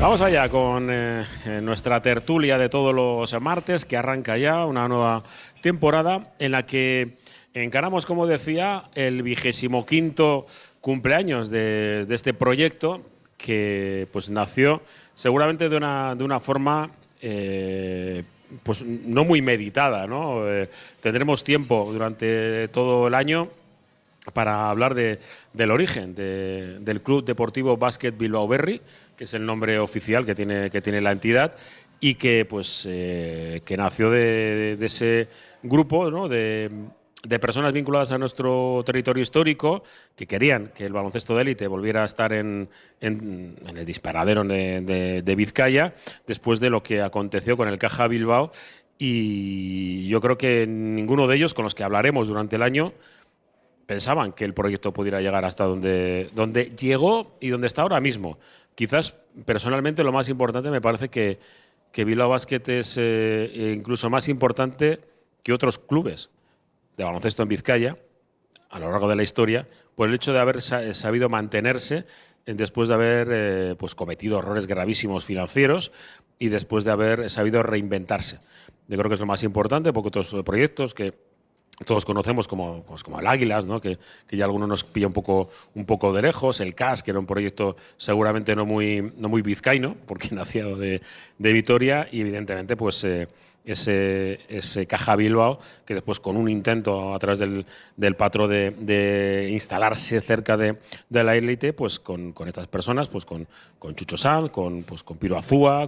Vamos allá con nuestra tertulia de todos los martes, que arranca ya una nueva temporada en la que encaramos, como decía, el 25º cumpleaños de este proyecto que pues nació seguramente de una forma pues no muy meditada, ¿no? Tendremos tiempo durante todo el año para hablar del origen del Club Deportivo Básquet Bilbao Berri, que es el nombre oficial que tiene la entidad y que pues que nació de ese grupo, ¿no? de personas vinculadas a nuestro territorio histórico que querían que el baloncesto de élite volviera a estar en el disparadero de Vizcaya después de lo que aconteció con el Caja Bilbao, y yo creo que ninguno de ellos, con los que hablaremos durante el año, pensaban que el proyecto pudiera llegar hasta donde llegó y donde está ahora mismo. Quizás, personalmente, lo más importante me parece que Bilbao Basket es incluso más importante que otros clubes de baloncesto en Vizcaya a lo largo de la historia, por el hecho de haber sabido mantenerse después de haber pues cometido errores gravísimos financieros y después de haber sabido reinventarse. Yo creo que es lo más importante, porque otros proyectos que todos conocemos como el Águilas, ¿no? que ya algunos nos pilla un poco de lejos, el CAS, que era un proyecto seguramente no muy vizcaíno, porque nació de Vitoria, y evidentemente pues ese Caja Bilbao, que después, con un intento a través del Patro de instalarse cerca de la élite, pues con estas personas, pues con Chucho Sanz, con Piro Azúa,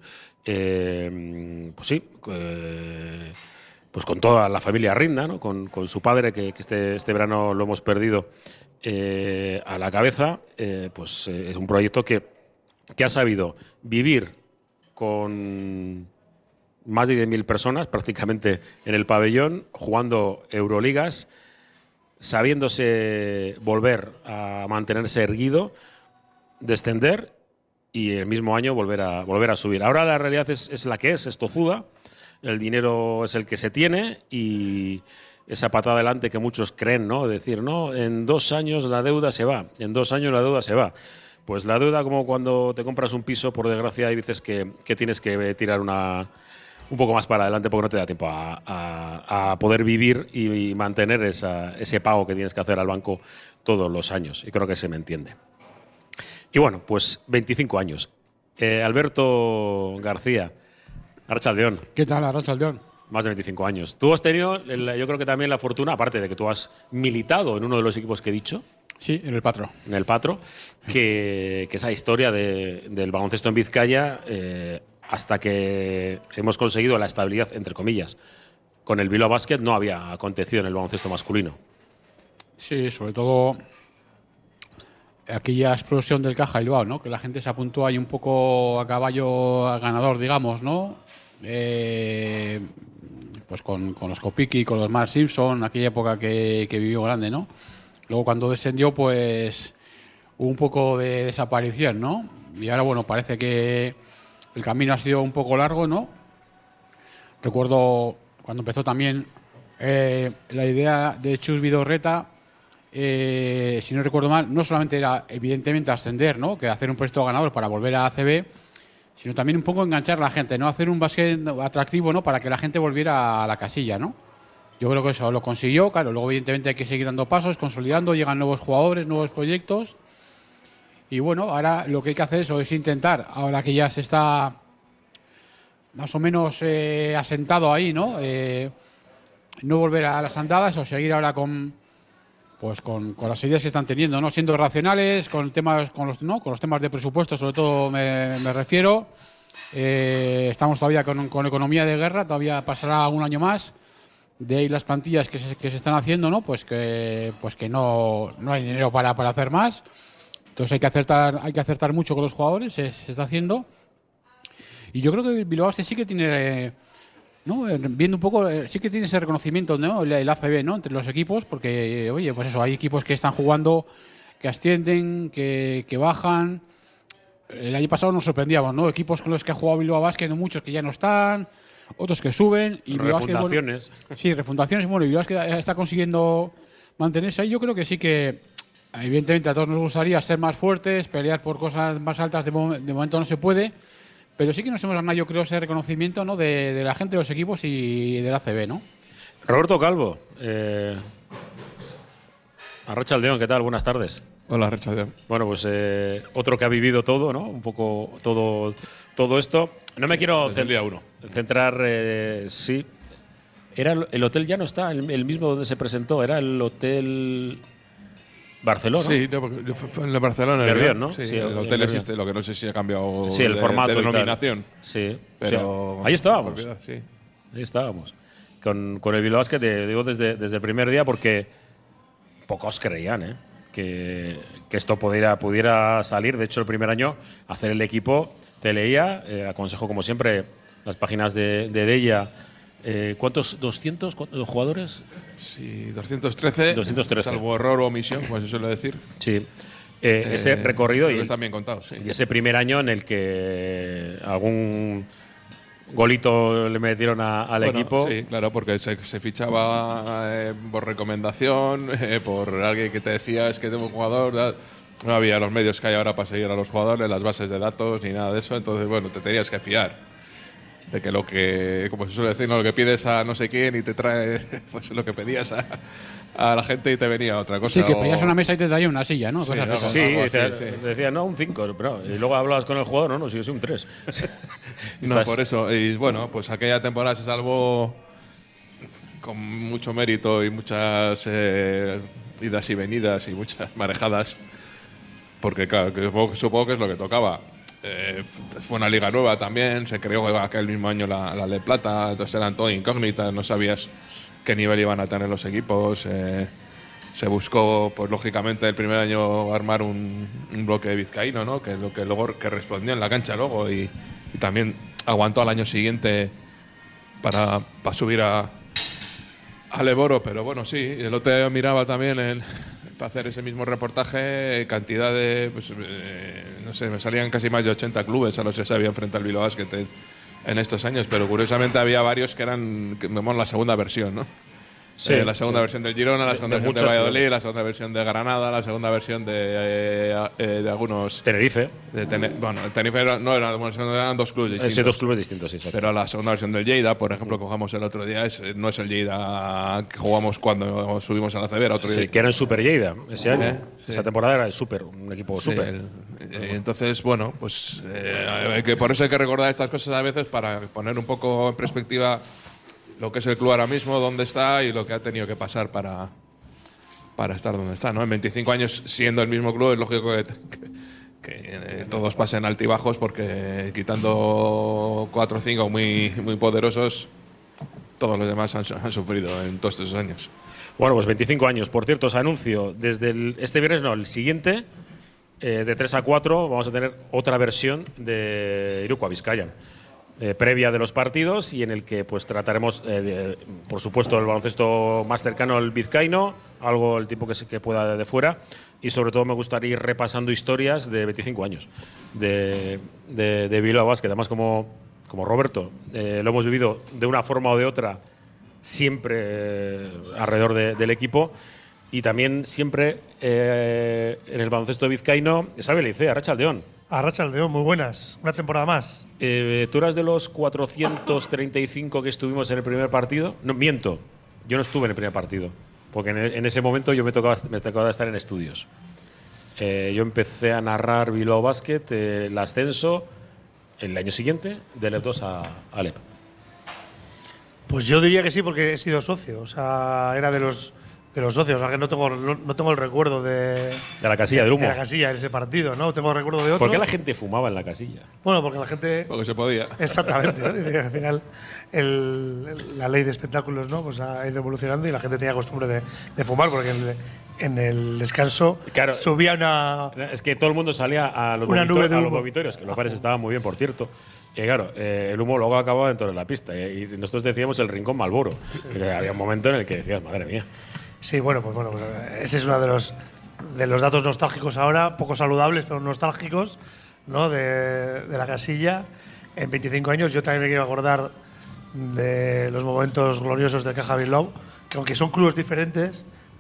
pues con toda la familia Rinda, ¿no? con su padre, que este verano lo hemos perdido a la cabeza, pues es un proyecto que ha sabido vivir con más de 10.000 personas prácticamente en el pabellón, jugando Euroligas, sabiéndose volver a mantenerse erguido, descender y el mismo año volver a subir. Ahora la realidad es la que es tozuda. El dinero es el que se tiene y esa patada adelante que muchos creen, ¿no? Decir, no, en 2 años la deuda se va, en 2 años la deuda se va. Pues la deuda, como cuando te compras un piso, por desgracia, hay veces que tienes que tirar un poco más para adelante porque no te da tiempo a poder vivir y mantener ese pago que tienes que hacer al banco todos los años. Y creo que se me entiende. Y bueno, pues 25 años. Alberto García, Arratsaldeon. ¿Qué tal, Arratsaldeon? Más de 25 años. Tú has tenido, yo creo que también la fortuna, aparte de que tú has militado en uno de los equipos que he dicho. Sí, en el Patro. En el Patro, que esa historia del baloncesto en Vizcaya, hasta que hemos conseguido la estabilidad, entre comillas, con el Bilbao Basket, no había acontecido en el baloncesto masculino. Sí, sobre todo aquella explosión del Caja Bilbao, ¿no? Que la gente se apuntó ahí un poco a caballo ganador, digamos, ¿no? Pues con los Kopicki, con los Mark Simpson, aquella época que vivió grande, ¿no? Luego, cuando descendió, pues hubo un poco de desaparición, ¿no? Y ahora, bueno, parece que el camino ha sido un poco largo, ¿no? Recuerdo cuando empezó también la idea de Chus Vidorreta, si no recuerdo mal, no solamente era evidentemente ascender, ¿no? Que hacer un proyecto ganador para volver a ACB, sino también un poco enganchar a la gente, ¿no? Hacer un básquet atractivo, ¿no? Para que la gente volviera a la casilla, ¿no? Yo creo que eso lo consiguió, claro. Luego, evidentemente, hay que seguir dando pasos, consolidando, llegan nuevos jugadores, nuevos proyectos. Y bueno, ahora lo que hay que hacer es intentar, ahora que ya se está más o menos asentado ahí, ¿no? No volver a las andadas o seguir ahora con las ideas que están teniendo, ¿no? Siendo racionales, con los temas de presupuesto, sobre todo me refiero. Estamos todavía con economía de guerra, todavía pasará un año más. De ahí las plantillas que se están haciendo, ¿no? Pues que no hay dinero para hacer más. Entonces hay que acertar mucho con los jugadores, se está haciendo. Y yo creo que Bilbao sí que tiene, ¿no? Viendo un poco, sí que tiene ese reconocimiento, ¿no? El ACB, ¿no? Entre los equipos, porque, oye, pues eso, hay equipos que están jugando, que ascienden, que bajan. El año pasado nos sorprendíamos, ¿no? Equipos con los que ha jugado Bilbao Basket, muchos que ya no están, otros que suben. Y refundaciones. Bueno, sí, refundaciones. Bueno, y Bilbao Basket está consiguiendo mantenerse ahí. Yo creo que sí que evidentemente a todos nos gustaría ser más fuertes, pelear por cosas más altas, de momento no se puede, pero sí que nos hemos ganado, yo creo, ese reconocimiento, ¿no?, de la gente de los equipos y del ACB, ¿no? Roberto Calvo, Arratsaldeon, ¿qué tal? Buenas tardes. Hola, Arratsaldeon. Bueno, pues otro que ha vivido todo, ¿no? Un poco todo esto. No me quiero Desde el día 1. centrar, sí. El hotel ya no está, el mismo donde se presentó, era el Hotel Barcelona. Sí, no, porque fue en Barcelona. Nervión, ¿no? Sí, Sí, el hotel Nervión. existe, lo que no sé si ha cambiado Sí, el formato y tal. denominación. Sí, Pero sí. Ahí estábamos. propiedad, sí. Ahí estábamos. Con el Bilbao Basket, digo desde el primer día, porque pocos creían que esto pudiera salir. De hecho, el primer año, hacer el equipo, te leía, aconsejo como siempre las páginas de ella. ¿Cuántos? ¿200 jugadores? Sí, 213. 213. Salvo error o omisión, como se suele decir. Sí. Ese recorrido creo que y está bien contado, sí. ese primer año en el que algún golito le metieron al Bueno, equipo. Sí, claro, porque se fichaba por recomendación, por alguien que te decía es que tengo un jugador. No había los medios que hay ahora para seguir a los jugadores, las bases de datos ni nada de eso. Entonces, bueno, te tenías que fiar de que lo que, como se suele decir, no, lo que pides a no sé quién y te trae pues lo que pedías a la gente y te venía otra cosa. Sí, que pedías una mesa y te traía una silla, ¿no? Sí, Cosas algo así. Sí, así, decía, no, un 5, y luego hablabas con el jugador, no, si yo soy un 3. No, por eso. Y bueno, pues aquella temporada se salvó con mucho mérito y muchas idas y venidas y muchas marejadas. Porque, claro, que supongo que es lo que tocaba. Fue una liga nueva también, se creó aquel mismo año la de Plata, entonces eran todo incógnitas, no sabías qué nivel iban a tener los equipos. Se buscó, pues lógicamente, el primer año armar un bloque vizcaíno, ¿no? Que lo que luego que respondía en la cancha luego y también aguantó al año siguiente para subir al Eboro, pero bueno, sí, el otro día miraba también para hacer ese mismo reportaje, cantidad de, pues, no sé, me salían casi más de 80 clubes a los que se habían frente al Bilbao Basket en estos años, pero curiosamente había varios que eran, la segunda versión, ¿no? Sí, la segunda versión del Girona, la segunda versión de Valladolid, la segunda versión de Granada, la segunda versión de algunos… Tenerife. Bueno, el Tenerife eran dos clubes distintos. Sí, dos clubes distintos, sí, exacto. Pero la segunda versión del Lleida, por ejemplo, que jugamos el otro día, no es el Lleida que jugamos cuando subimos a la CB, era otro Sí, que era en Super Lleida ese año. Sí. Esa temporada era el Super, un equipo Sí, Super. entonces, bueno, pues que por eso hay que recordar estas cosas a veces para poner un poco en perspectiva lo que es el club ahora mismo, dónde está y lo que ha tenido que pasar para estar donde está, ¿no? En 25 años siendo el mismo club es lógico que todos pasen altibajos porque quitando 4 o 5 muy, muy poderosos, todos los demás han sufrido en todos estos años. Bueno, pues 25 años. Por cierto, os anuncio, desde este viernes, no, el siguiente, de 3 a 4, vamos a tener otra versión de Iruko Vizcaya. Previa de los partidos y en el que pues trataremos, por supuesto, el baloncesto más cercano al vizcaíno, algo el tiempo que pueda de fuera, y sobre todo me gustaría ir repasando historias de 25 años de Bilbao Basket, además como Roberto, lo hemos vivido de una forma o de otra siempre alrededor del equipo y también siempre en el baloncesto vizcaíno, Xabi Leicea, Arratsaldeon. Arratsaldeon, muy buenas. Una temporada más. ¿Tú eras de los 435 que estuvimos en el primer partido? No, miento. Yo no estuve en el primer partido. Porque en ese momento yo me tocaba estar en estudios. Yo empecé a narrar Bilbao Basket, el ascenso, el año siguiente, del EP2 a Alep. Pues yo diría que sí, porque he sido socio. O sea, era de los socios. O sea, que no tengo el recuerdo de la casilla del humo. De la casilla, de ese partido, ¿no? Tengo el recuerdo de otro. ¿Por qué la gente fumaba en la casilla? Bueno, porque la gente… Porque se podía. Exactamente, ¿no? Y al final la ley de espectáculos, ¿no? Pues ha ido evolucionando y la gente tenía costumbre de fumar, porque en el descanso claro, subía una… Es que todo el mundo salía a los vomitorios, que los bares estaban muy bien, por cierto. Y claro, el humo luego acababa dentro de la pista. Y nosotros decíamos el rincón Malboro. Sí. Había un momento en el que decías, madre mía. Sí, bueno, ese es uno de los datos nostálgicos ahora, poco saludables, pero nostálgicos, ¿no? De la casilla. En 25 años yo también me quiero acordar de los momentos gloriosos del Caja Bilbao, que aunque son clubes diferentes,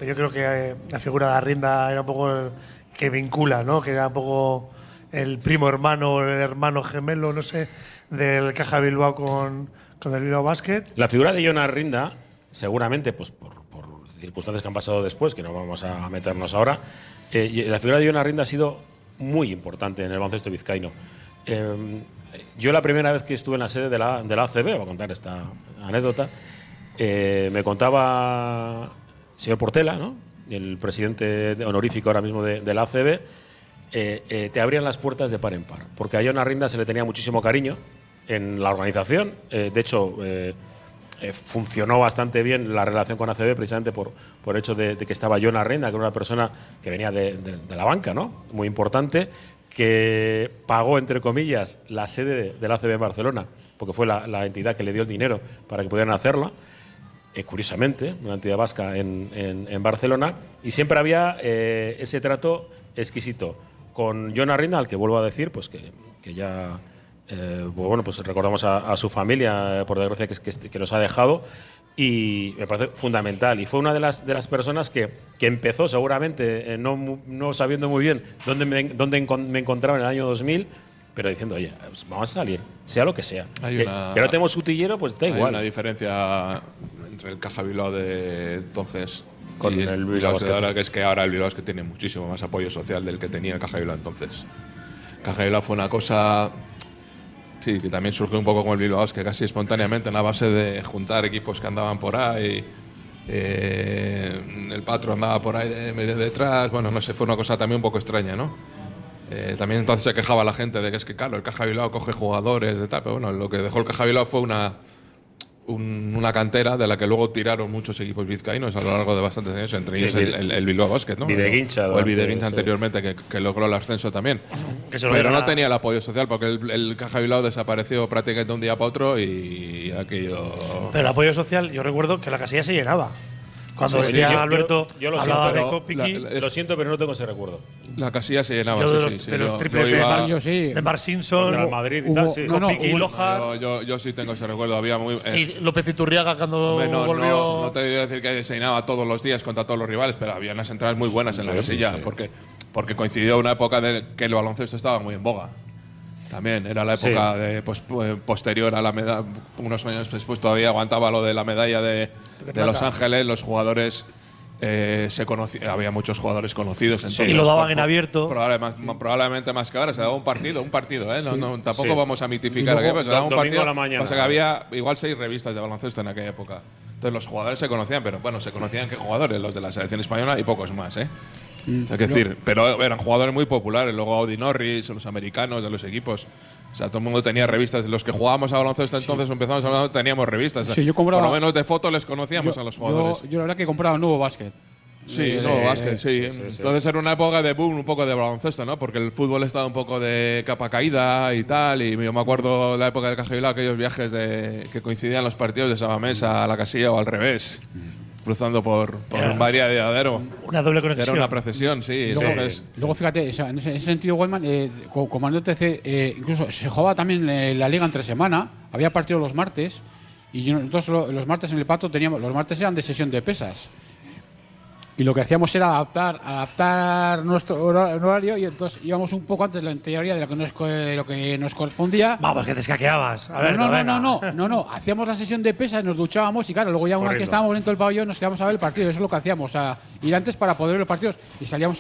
pero yo creo que la figura de Arrinda era un poco el que vincula, ¿no? Que era un poco el primo hermano, el hermano gemelo, no sé, del Caja Bilbao con el Bilbao Basket. La figura de Jon Arrinda, seguramente, pues por circunstancias que han pasado después, que no vamos a meternos ahora, la figura de Jon Arrinda ha sido muy importante en el baloncesto vizcaíno. Yo la primera vez que estuve en la sede de la ACB, voy a contar esta anécdota, me contaba el señor Portela, ¿no?, el presidente honorífico ahora mismo de la ACB, te abrían las puertas de par en par, porque a Jon Arrinda se le tenía muchísimo cariño en la organización. De hecho, funcionó bastante bien la relación con ACB precisamente por el hecho de que estaba Jon Arrinda, que era una persona que venía de la banca, ¿no?, muy importante, que pagó, entre comillas, la sede de la ACB en Barcelona, porque fue la entidad que le dio el dinero para que pudieran hacerla. Curiosamente, una entidad vasca en Barcelona, y siempre había ese trato exquisito con Jon Arrinda, al que vuelvo a decir pues que ya bueno, pues recordamos a su familia, por desgracia, que nos ha dejado, y me parece fundamental. Y fue una de las personas que empezó, seguramente, no sabiendo muy bien dónde me encontraba en el año 2000, pero diciendo, oye, pues vamos a salir, sea lo que sea. Que no tenemos utillero, pues da igual. Hay una diferencia entre el Caja Bilbao de entonces con el Bilbao Basket, ahora, que es que ahora el Bilbao Basket tiene muchísimo más apoyo social del que tenía el Caja Bilbao entonces. Caja Bilbao fue una cosa, sí, que también surgió un poco con el Bilbao Basket, casi espontáneamente, en la base de juntar equipos que andaban por ahí. El Patro andaba por ahí medio detrás. Bueno, no sé, fue una cosa también un poco extraña, ¿no? También entonces se quejaba la gente de que es que, claro, el Caja Bilbao coge jugadores de tal, pero bueno, lo que dejó el Caja Bilbao fue una cantera de la que luego tiraron muchos equipos vizcaínos a lo largo de bastantes años, entre ellos el Bilbao Basket, ¿no? Videguincha, o el Videguincha anteriormente, que logró el ascenso también. Pero no tenía el apoyo social, porque el Caja Bilbao desapareció prácticamente de un día para otro y aquello… Pero el apoyo social, yo recuerdo que la casilla se llenaba. Cuando Sí, decía yo Alberto, yo lo hablaba siento, de pero Kopicky. lo siento, pero no tengo ese recuerdo. La casilla se llenaba, Yo sí. de los Yo triples iba- de Mark Simpson, Contra el Madrid y tal, sí. Kopicky y Loja. Yo sí tengo ese recuerdo. Había muy… Y López Iturriaga cuando Hombre, volvió. no te debería decir que se llenaba todos los días contra todos los rivales, pero había unas entradas muy buenas en la casilla, porque coincidió una época de que el baloncesto estaba muy en boga. También era la época posterior a la medalla, unos años después todavía aguantaba lo de la medalla de Los Ángeles, los jugadores se conocían, había muchos jugadores conocidos. Entonces, y lo daban en abierto. Probablemente más que ahora, se daba un partido, ¿eh? Tampoco vamos a mitificar aquí, pero se daba un domingo partido. a la mañana. Pasa que había igual 6 revistas de baloncesto en aquella época. Entonces los jugadores se conocían, pero bueno, se conocían qué jugadores, los de la selección española y pocos más, ¿eh? Es decir, pero eran jugadores muy populares, luego Audi Norris, los americanos de los equipos. O sea, todo el mundo tenía revistas. Los que jugábamos a baloncesto entonces empezamos a teníamos revistas. Sí, yo compraba, por lo menos de foto les conocíamos a los jugadores. Yo la verdad que compraba Nuevo Basket. Sí, Nuevo Basket, sí. Entonces era una época de boom, un poco de baloncesto, ¿no? Porque el fútbol estaba un poco de capa caída y tal. Y yo me acuerdo de la época del Caja Bilbao, aquellos viajes que coincidían los partidos de Sabamés a la Casilla o al revés. Cruzando por María de Adero. Una doble conexión. Era una procesión, sí. Luego, fíjate, en ese sentido, Wellman, como en el TC, incluso se jugaba también la liga entre semana, había partidos los martes, y nosotros los martes en el Pato teníamos, los martes eran de sesión de pesas. Y lo que hacíamos era adaptar nuestro horario, y entonces íbamos un poco antes en teoría de lo que nos correspondía. Vamos, que te escaqueabas. A ver, no. Hacíamos la sesión de pesas, nos duchábamos y claro, luego ya una vez que estábamos dentro del pabellón nos quedábamos a ver el partido. Eso es lo que hacíamos, ir antes para poder ver los partidos. Y salíamos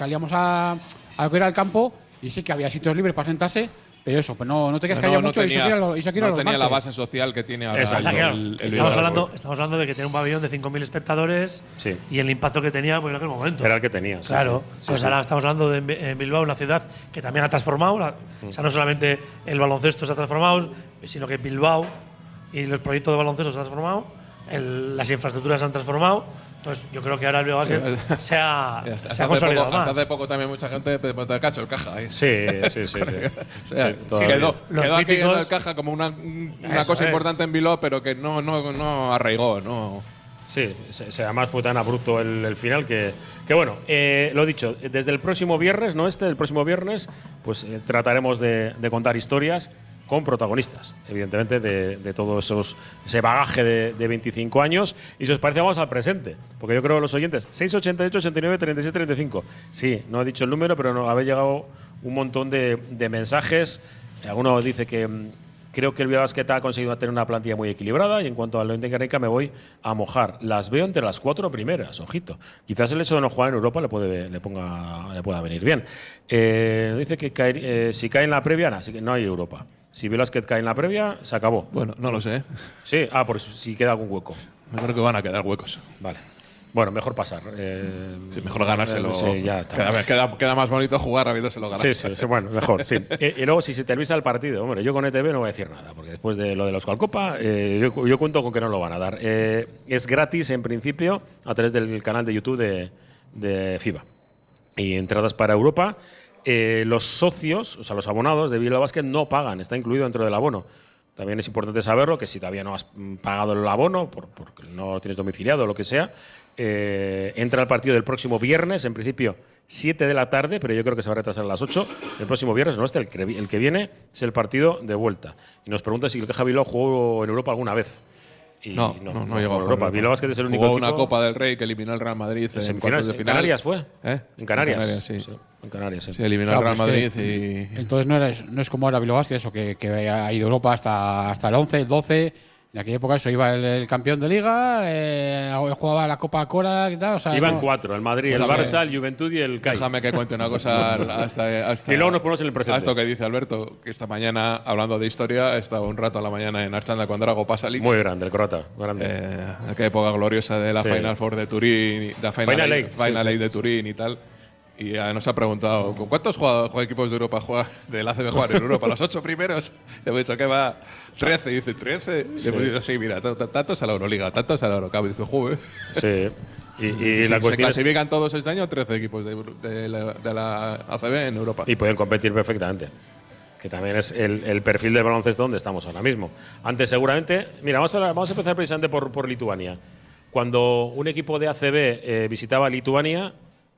a lo que era el campo, y sí que había sitios libres para sentarse. Pero eso, pues no te quedas callado mucho y se quiera no los tenía la martes. base social que tiene ahora. Estamos hablando de que tiene un pabellón de 5.000 espectadores y el impacto que tenía pues, en aquel momento. Era el que tenía. Claro. Pues ahora estamos hablando de Bilbao, una ciudad que también ha transformado. O sea, no solamente el baloncesto se ha transformado, sino que Bilbao y los proyectos de baloncesto se han transformado, las infraestructuras se han transformado. Entonces, yo creo que ahora el Bilbao se ha consolidado más. Hasta hace poco también mucha gente te cacho el Caja. Sí. Quedó aquí en el Caja como una cosa importante en Bilbao, pero que no arraigó. No. Sí, además fue tan abrupto el final que bueno, lo dicho, desde el próximo viernes, el próximo viernes, pues trataremos de contar historias con protagonistas, evidentemente, de todo ese bagaje de 25 años. Y si os parece, vamos al presente, porque yo creo que los oyentes, 688, 89, 36, 35. Sí, no he dicho el número, pero no, habéis llegado un montón de mensajes. Alguno dice que creo que el Bilbao Basket ha conseguido tener una plantilla muy equilibrada, y en cuanto al Levante Guernica me voy a mojar. Las veo entre las 4 primeras, ojito. Quizás el hecho de no jugar en Europa le pueda venir bien. Dice que si cae en la previa, así que no hay Europa. Si Bilbao Basket cae en la previa, se acabó. Bueno, no lo sé. Sí, por si queda algún hueco. Yo creo que van a quedar huecos. Vale. Bueno, mejor pasar. Sí, mejor ganárselo. Sí, ya está. Queda más bonito jugar habiéndoselo ganar. Sí, bueno, mejor. Sí. Y luego, si se termina el partido, hombre, yo con ETV no voy a decir nada, porque después de lo de la Euskal Copa, yo cuento con que no lo van a dar. Es gratis, en principio, a través del canal de YouTube de FIBA. Y entradas para Europa. Los socios, o sea, los abonados de Bilbao Basket no pagan, está incluido dentro del abono. También es importante saberlo, que si todavía no has pagado el abono, porque no tienes domiciliado o lo que sea, entra al partido del próximo viernes, en principio 7 de la tarde, pero yo creo que se va a retrasar a las 8. El próximo viernes, no, el que viene es el partido de vuelta. Y nos pregunta si el Caja Bilbao jugó en Europa alguna vez. Y no llegó a Europa. Bilbao Basket es el único jugó equipo. una Copa del Rey que eliminó al Real Madrid en cuartos de final. ¿En Canarias fue? En Canarias, sí. En Canarias, sí. Sí, eliminó al Real Madrid y… Entonces no es como ahora Bilbao Basket, eso, que ha ido a Europa hasta el 11, el 12. En aquella época eso iba el campeón de Liga, jugaba la Copa Cora y tal. O sea, iban 4, el Madrid, el Barça, el Juventud y el CAI. Déjame que cuente una cosa hasta y luego nos ponemos en el presente. A esto que dice Alberto, que esta mañana, hablando de historia, estaba un rato a la mañana en Archanda con Drago Pasalic. Muy grande, el croata. Grande. Aquella época gloriosa de la Final Four de Turín, la Final Eight de Turín y tal. Y nos ha preguntado, ¿con cuántos equipos de Europa del ACB jugar en Europa? ¿Los 8 primeros? Le hemos dicho que va 13. Y dice, ¿13? Sí. Le hemos dicho, sí, mira, tantos a la Euroliga, tantos a la Eurocup. Y dice, joder. Sí. Y la cuestión se clasifican todos este año 13 equipos de la ACB en Europa. Y pueden competir perfectamente. Que también es el perfil del baloncesto donde estamos ahora mismo. Antes, seguramente… Mira, vamos a empezar precisamente por Lituania. Cuando un equipo de ACB visitaba Lituania…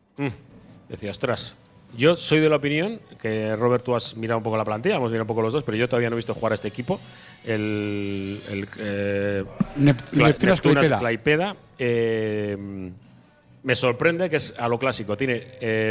decía, ostras, yo soy de la opinión que, Robert, tú has mirado un poco la plantilla, hemos mirado un poco los dos, pero yo todavía no he visto jugar a este equipo, Neptunas Klaipėda. Me sorprende que es a lo clásico. Tiene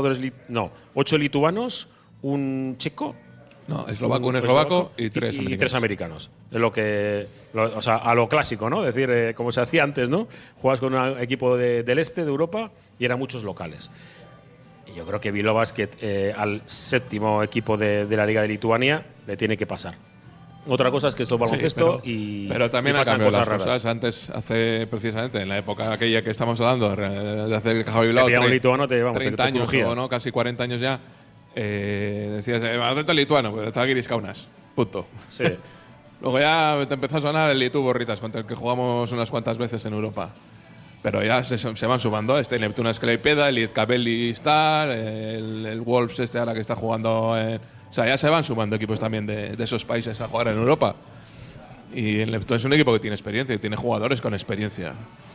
8 lituanos, un checo. No, un eslovaco y 3 americanos. Y 3 americanos. Es o sea, a lo clásico, ¿no? Es decir, como se hacía antes, ¿no? Juegas con un equipo del este de Europa y eran muchos locales. Yo creo que Bilbao Basket al 7º equipo de la Liga de Lituania le tiene que pasar. Otra cosa es que esto es baloncesto pero también y han cambiado las raras. cosas. Antes, precisamente en la época aquella que estamos hablando, de hacer el Caja Bilbao, 30 años o no, casi 40 años ya, decías, ¿dónde el lituano? Pues está Giris Kaunas. Punto. Sí. Luego ya te empezó a sonar el Litu Borritas, contra el que jugamos unas cuantas veces en Europa. Pero ya se van sumando. El Neptunas Klaipėda, el Lietkabelis Star, el Wolves ahora que está jugando. O sea, ya se van sumando equipos también de esos países a jugar en Europa. Y el Neptunas es un equipo que tiene experiencia y tiene jugadores con experiencia.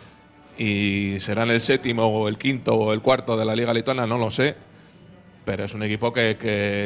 Y serán el 7º o el 5º o el 4º de la Liga Lituana, no lo sé. Pero es un equipo que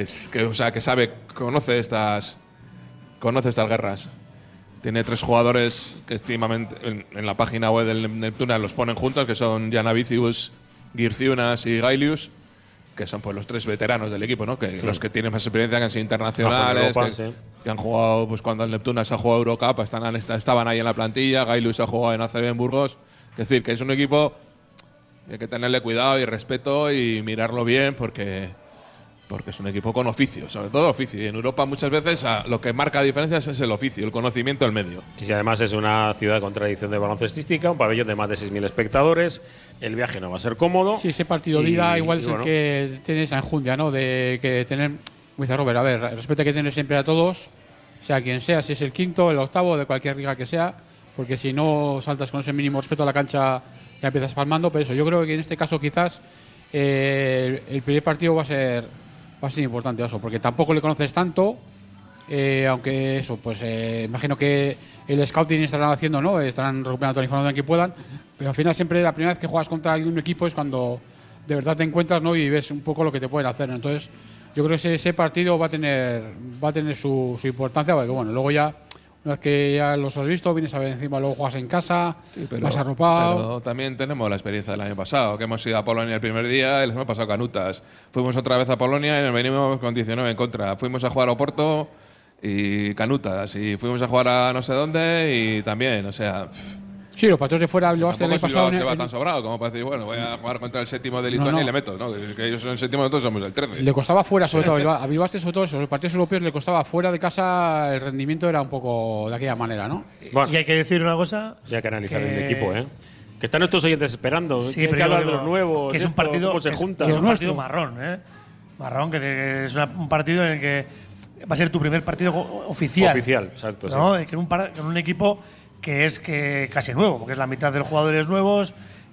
conoce estas guerras. Tiene 3 jugadores que últimamente en la página web del Neptuna los ponen juntos, que son Janavicius, Girciunas y Gailius, que son pues los 3 veteranos del equipo, ¿no? Que los que tienen más experiencia, que han sido internacionales, que han jugado, pues cuando el Neptuna se ha jugado Eurocup, estaban ahí en la plantilla. Gailius ha jugado en ACB en Burgos. Es decir, que es un equipo que hay que tenerle cuidado y respeto y mirarlo bien porque es un equipo con oficio, sobre todo oficio. Y en Europa muchas veces lo que marca diferencias es el oficio, el conocimiento del medio. Y además es una ciudad con tradición de baloncestística, un pabellón de más de 6.000 espectadores. El viaje no va a ser cómodo. Sí, ese partido de ida igual es el que tienes en Enjundia, ¿no? De que tener, como dice Robert, a ver, respeto que tener siempre a todos, sea quien sea, si es el 5º, el 8º, de cualquier liga que sea, porque si no saltas con ese mínimo respeto a la cancha, ya empiezas palmando. Pero eso, yo creo que en este caso quizás el primer partido va a ser importante eso, porque tampoco le conoces tanto, aunque eso, pues imagino que el scouting estarán haciendo, ¿no? Estarán recuperando toda la información que puedan, pero al final siempre la primera vez que juegas contra algún equipo es cuando de verdad te encuentras, ¿no? Y ves un poco lo que te pueden hacer. Entonces, yo creo que ese partido va a tener su importancia, porque bueno, luego ya, una vez que ya los has visto, vienes a ver encima, luego juegas en casa, vas arropado. Pero también tenemos la experiencia del año pasado, que hemos ido a Polonia el primer día y les hemos pasado canutas. Fuimos otra vez a Polonia y nos venimos con 19 en contra. Fuimos a jugar a Oporto y canutas. Y fuimos a jugar a no sé dónde y también, o sea… Sí, los partidos de fuera lo Tampoco el pasado. se va tan sobrado como para decir, bueno, voy a jugar contra el séptimo de Lituania y le meto, ¿no? Que ellos son el séptimo, nosotros somos el 13. Le costaba fuera, sobre todo. A Bilbao, sobre todo eso, los partidos europeos le costaba fuera de casa, el rendimiento era un poco de aquella manera, ¿no? Bueno, Y hay que decir una cosa. y hay que analizar el equipo, ¿eh? Que están nuestros oyentes esperando. Sí, Hay que pero hablar digo, de los nuevos. que es un esto, partido, cómo se es- juntan. que es un Los partido nuestros. marrón, ¿eh? Marrón, que es un partido en el que va a ser tu primer partido oficial. Oficial, exacto. ¿no? Sí. Que en un equipo que es casi nuevo, porque es la mitad de los jugadores nuevos,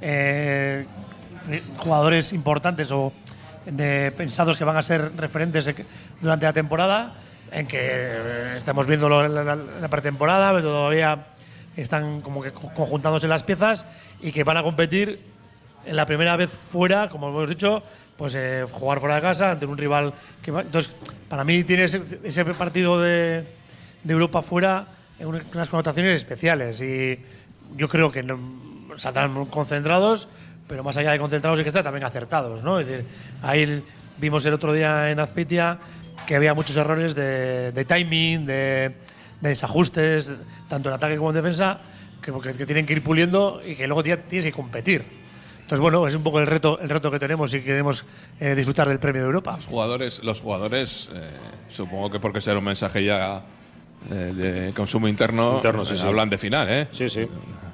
jugadores importantes o pensados que van a ser referentes durante la temporada, en que estamos viéndolo en la pretemporada, pero todavía están como que conjuntándose las piezas y que van a competir en la primera vez fuera, como hemos dicho, pues jugar fuera de casa ante un rival que entonces para mí tiene ese partido de Europa fuera unas connotaciones especiales y yo creo que saldrán concentrados, pero más allá de concentrados hay que estar también acertados, ¿no? Es decir, ahí vimos el otro día en Azpeitia que había muchos errores de timing, de desajustes, tanto en ataque como en defensa, que tienen que ir puliendo y que luego tienes que competir. Entonces, bueno, es un poco el reto que tenemos si queremos disfrutar del Premio de Europa. Los jugadores supongo que porque será un mensaje ya de consumo interno, Sí, sí. hablan de final, ¿eh? Sí, sí.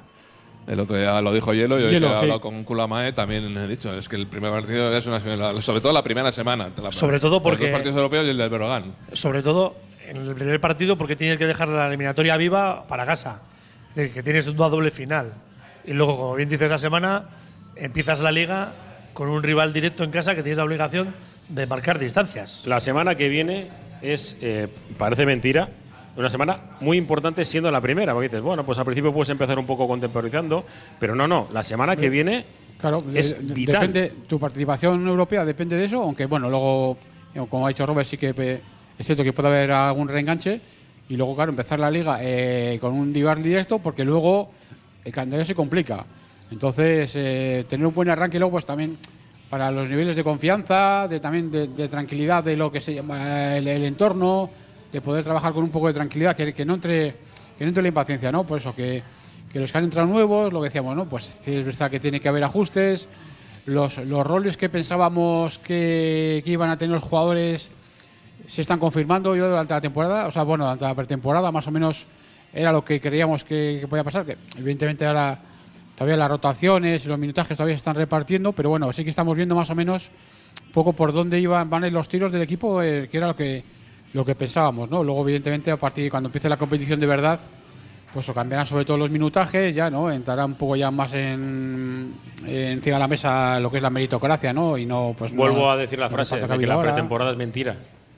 El otro día lo dijo Hielo y hoy Hielo, que he sí. hablado con Kulamae también he dicho, es que el primer partido es sobre todo la primera semana. Sobre todo porque… Los dos partidos europeos y el del Breogán. Sobre todo en el primer partido porque tienes que dejar la eliminatoria viva para casa. Es decir, que tienes una doble final. Y luego, como bien dices, la semana empiezas la liga con un rival directo en casa que tienes la obligación de marcar distancias. La semana que viene es, parece mentira, una semana muy importante siendo la primera, porque dices, bueno, pues al principio puedes empezar un poco contemporizando, pero no, la semana que viene Claro, es vital. depende, tu participación europea depende de eso, aunque bueno, luego, como ha dicho Robert, sí que es cierto que puede haber algún reenganche y luego, claro, empezar la liga con un rival directo, porque luego el calendario se complica. Entonces, tener un buen arranque luego, pues también para los niveles de confianza, también de tranquilidad de lo que se llama el entorno, de poder trabajar con un poco de tranquilidad, que no entre la impaciencia, ¿no? Por eso que los que han entrado nuevos, lo que decíamos, ¿no? Pues sí, es verdad que tiene que haber ajustes, los roles que pensábamos que iban a tener los jugadores se están confirmando yo durante la temporada, o sea, bueno, durante la pretemporada más o menos era lo que creíamos que podía pasar, que evidentemente ahora todavía las rotaciones y los minutajes todavía se están repartiendo, pero bueno, sí que estamos viendo más o menos un poco por dónde van a ir los tiros del equipo, que era lo que pensábamos, ¿no? Luego, evidentemente, a partir de cuando empiece la competición de verdad, pues o cambiarán sobre todo los minutajes, ya, ¿no? Entrará un poco ya más encima de la mesa lo que es la meritocracia, ¿no? Y no, pues Vuelvo a decir la frase falta de que cabida la ahora. pretemporada es mentira.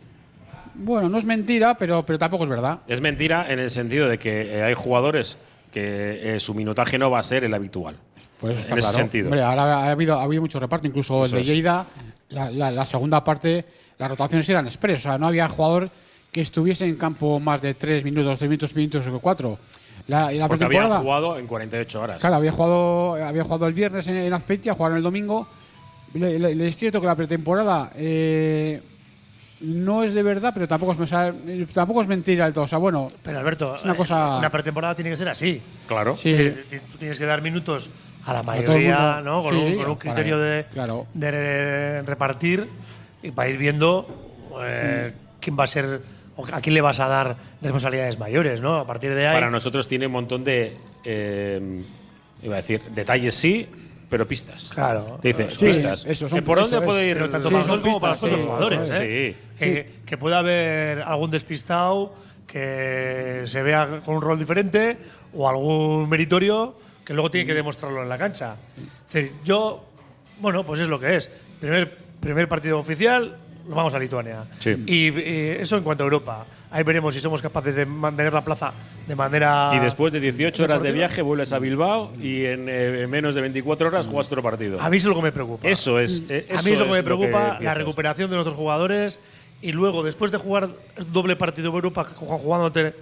Bueno, no es mentira, pero tampoco es verdad. Es mentira en el sentido de que hay jugadores que su minutaje no va a ser el habitual. Pues está en ese claro. sentido. Hombre, ahora ha habido mucho reparto, incluso Eso el de es. Lleida, la segunda parte, las rotaciones eran express, o sea, no había jugador que estuviese en campo más de 3 minutos o 4. La Porque habían pretemporada, jugado en 48 horas. claro, había jugado el viernes en Azpeitia, jugaron el domingo. Es cierto que la pretemporada no es de verdad, pero tampoco es mentira del todo. O sea, bueno, Pero Alberto, es una cosa. una pretemporada tiene que ser así. Claro. Sí. Tú tienes que dar minutos a la todo el mayoría, mundo. ¿no? Con, Sí, con un para- criterio de, claro. de repartir y para ir viendo quién va a ser o a quién le vas a dar responsabilidades mayores, ¿no? A partir de ahí. Para nosotros tiene un montón de, iba a decir, detalles sí, pero pistas. Claro. Te dice, Sí, pistas. eso son- ¿Por eso dónde es. puede ir? Pero tanto Sí, para son nosotros como para los pistas, propios sí, jugadores, eso ¿eh? Sí. Que pueda haber algún despistado que se vea con un rol diferente o algún meritorio que luego tiene que demostrarlo en la cancha. Es decir, bueno, pues es lo que es. Primer partido oficial, nos vamos a Lituania. Sí. Y eso en cuanto a Europa. Ahí veremos si somos capaces de mantener la plaza de manera… Y después de 18 horas de deportiva. viaje vuelves a Bilbao y en menos de 24 horas juegas otro partido. A mí eso es lo que me preocupa. Eso es. A mí es lo que me preocupa, la empiezas. recuperación de nuestros jugadores y luego, después de jugar doble partido de Europa, jugándote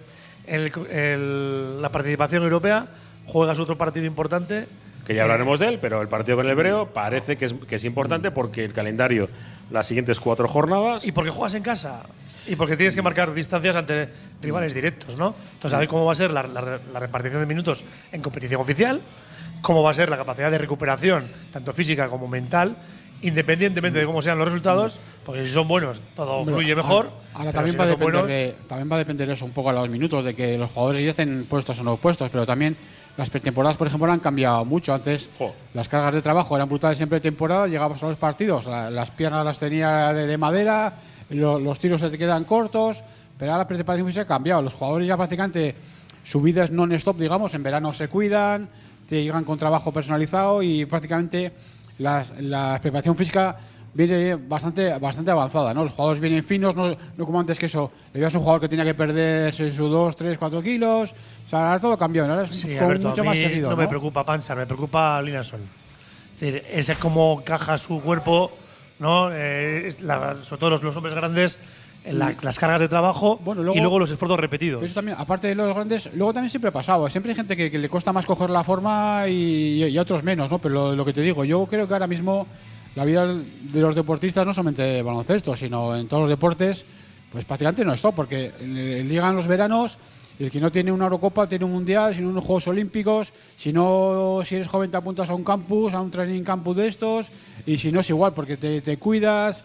la participación europea, juegas otro partido importante. Que ya hablaremos de él, pero el partido con el Hebreo parece que es importante porque el calendario, las siguientes 4 jornadas. Y porque juegas en casa. Y porque tienes que marcar distancias ante rivales directos, ¿no? Entonces, a ver cómo va a ser la repartición de minutos en competición oficial, cómo va a ser la capacidad de recuperación, tanto física como mental, independientemente de cómo sean los resultados, porque si son buenos, todo fluye mejor. Ahora también, va a depender de eso un poco a los minutos, de que los jugadores ya estén puestos o no puestos, pero también las pretemporadas, por ejemplo, han cambiado mucho. Antes las cargas de trabajo eran brutales en pretemporada, llegabas a los partidos, las piernas las tenía de madera, los tiros se te quedan cortos, pero ahora la preparación física ha cambiado. Los jugadores ya prácticamente su vida es non-stop, digamos, en verano se cuidan, te llegan con trabajo personalizado y prácticamente la preparación física viene bastante avanzada, ¿no? Los jugadores vienen finos, no como antes, que eso. Le veías un jugador que tenía que perderse sus 2, 3, 4 kilos. O sea, ahora todo cambió, ahora es Alberto, mucho más seguido. No me preocupa Panzer, me preocupa Linason. Es decir, ese cómo encaja su cuerpo, ¿no? Sobre todo los hombres grandes, las cargas de trabajo y luego los esfuerzos repetidos. Eso también, aparte de los grandes, luego también siempre ha pasado. Siempre hay gente que le cuesta más coger la forma y otros menos, ¿no? Pero lo que te digo, yo creo que ahora mismo la vida de los deportistas, no solamente de baloncesto, sino en todos los deportes, pues prácticamente no es todo, porque llegan los veranos, el que no tiene una Eurocopa tiene un Mundial, si no unos Juegos Olímpicos, si eres joven te apuntas a un campus, a un training campus de estos, y si no es igual, porque te cuidas,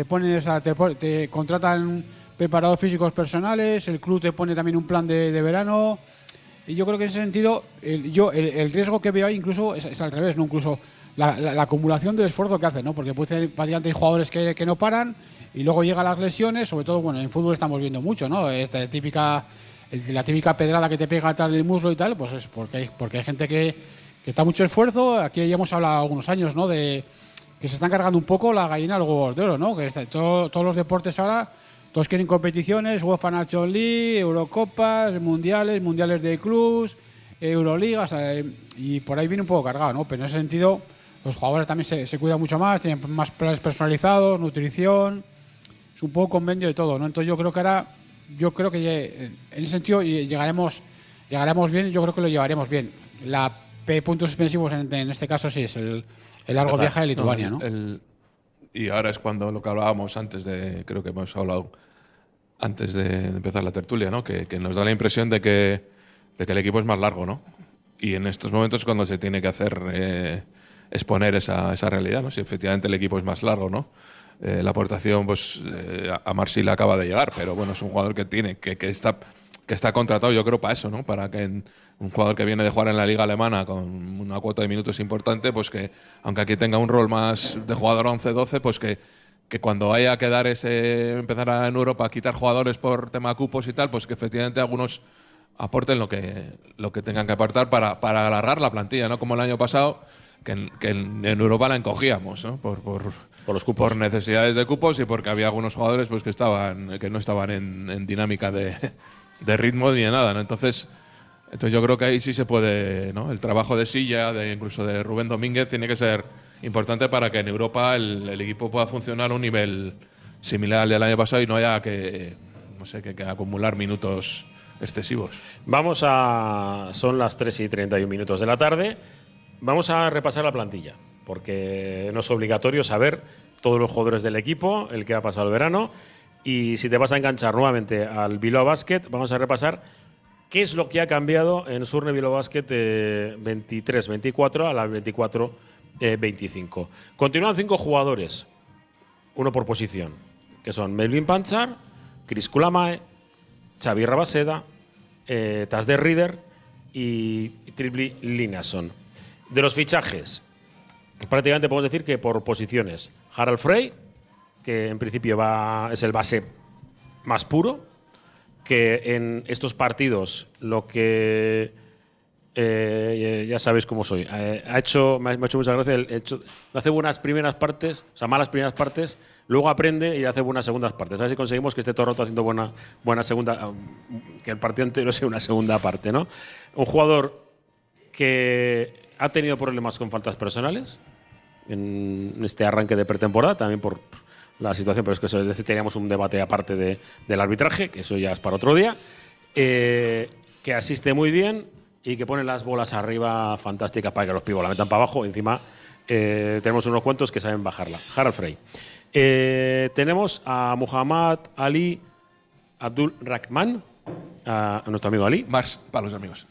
te contratan preparados físicos personales, el club te pone también un plan de verano, y yo creo que en ese sentido, el riesgo que veo ahí incluso es al revés, ¿no? Incluso la acumulación del esfuerzo que hacen, ¿no? Porque prácticamente hay jugadores que no paran y luego llegan las lesiones, sobre todo, bueno, en fútbol estamos viendo mucho, ¿no? La típica pedrada que te pega atrás del muslo y tal, pues es porque hay gente que está mucho esfuerzo. Aquí ya hemos hablado algunos años, ¿no? De que se están cargando un poco la gallina de los huevos de oro, ¿no? Que todos los deportes ahora, todos quieren competiciones, UEFA Nations League, Eurocopas, mundiales de clubs, Euroligas, y por ahí viene un poco cargado, ¿no? Pero en ese sentido, los jugadores también se cuidan mucho más, tienen más planes personalizados, nutrición, es un poco convenio de todo, ¿no? Entonces yo creo que en ese sentido llegaremos bien, yo creo que lo llevaremos bien. La P puntos suspensivos en este caso sí es el largo viaje de Lituania, ¿no? Y ahora es cuando lo que hablábamos antes creo que hemos hablado antes de empezar la tertulia, ¿no? Que nos da la impresión de que el equipo es más largo, ¿no? Y en estos momentos es cuando se tiene que hacer exponer esa realidad, ¿no? Si efectivamente el equipo es más largo, ¿no? La aportación, pues a Marsil acaba de llegar, pero bueno, es un jugador que está contratado, yo creo, para eso, ¿no? Para que un jugador que viene de jugar en la liga alemana con una cuota de minutos importante, pues que aunque aquí tenga un rol más de jugador 11-12, pues que cuando haya que dar empezar en Europa a quitar jugadores por tema cupos y tal, pues que efectivamente algunos aporten lo que tengan que aportar para alargar la plantilla, ¿no? Como el año pasado, que en Europa la encogíamos, ¿no? Por los cupos. Por necesidades de cupos y porque había algunos jugadores pues que no estaban en dinámica de ritmo ni de nada, ¿no? Entonces yo creo que ahí sí se puede, ¿no? El trabajo de Silla, incluso de Rubén Domínguez, tiene que ser importante para que en Europa el equipo pueda funcionar a un nivel similar al del año pasado y no haya que acumular minutos excesivos. Son las 3:31 de la tarde. Vamos a repasar la plantilla, porque no es obligatorio saber todos los jugadores del equipo, el que ha pasado el verano. Y si te vas a enganchar nuevamente al Bilbao Basket, vamos a repasar qué es lo que ha cambiado en Surne Bilbao Basket 23-24 a la 24-25. Continúan 5 jugadores, uno por posición, que son Melvin Panchar, Chris Kulamae, Xavi Rabaseda, Tasder Rieder y Tripli Linason. De los fichajes, prácticamente podemos decir que por posiciones, Harald Frey, que en principio es el base más puro, que en estos partidos lo que ya sabéis cómo soy, me ha hecho mucha gracia hace buenas primeras partes, o sea, malas primeras partes, luego aprende y hace buenas segundas partes. A ver si conseguimos que esté todo el rato haciendo buena segunda, que el partido entero sea una segunda parte, ¿no? Un jugador que ha tenido problemas con faltas personales en este arranque de pretemporada, también por la situación, pero es que eso, es decir, teníamos un debate aparte del arbitraje, que eso ya es para otro día, que asiste muy bien y que pone las bolas arriba fantásticas para que los pibos la metan para abajo. Encima tenemos unos cuantos que saben bajarla. Harald Frey. Tenemos a Muhammad Ali Abdul Rahman, a nuestro amigo Ali. Mars, para los amigos.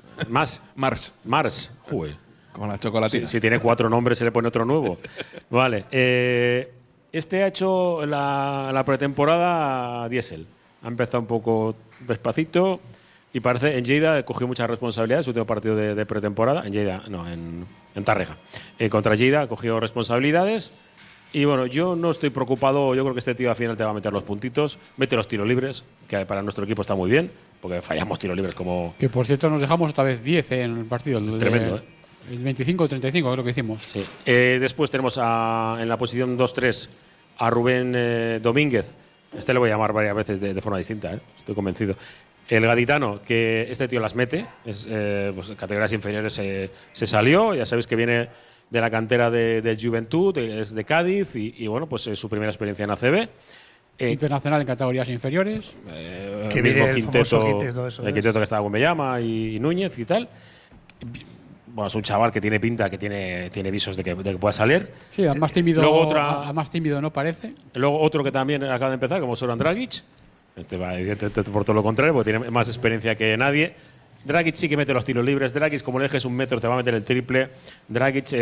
Mars. Joder. Como la chocolatina. Si tiene 4 nombres, se le pone otro nuevo. Vale. Este ha hecho la pretemporada diésel. Ha empezado un poco despacito y parece en Lleida cogió muchas responsabilidades. Su último partido de pretemporada. En Lleida, no, en Tárrega. Contra Lleida cogió responsabilidades. Y bueno, yo no estoy preocupado. Yo creo que este tío al final te va a meter los puntitos. Mete los tiros libres, que para nuestro equipo está muy bien, porque fallamos tiros libres como. Que por cierto nos dejamos otra vez 10 en el partido. Tremendo, El 25-35 creo que hicimos. Sí. Después tenemos en la posición 2-3 a Rubén Domínguez. Este le voy a llamar varias veces de forma distinta, estoy convencido. El gaditano, que este tío las mete, pues, categorías inferiores se salió, ya sabéis que viene de la cantera de Juventud, es de Cádiz y bueno, pues es su primera experiencia en ACB. Internacional en categorías inferiores. Que viene el famoso quinteto, el quinteto que estaba con Bellama y Núñez y tal. Bueno, es un chaval que tiene pinta, que tiene visos de que pueda salir. Sí, al más tímido, luego más tímido no parece. Luego otro que también acaba de empezar, como Zoran Dragic. Este va por todo lo contrario, porque tiene más experiencia que nadie. Dragic sí que mete los tiros libres. Dragic, como le dejes un metro, te va a meter el triple. Dragic,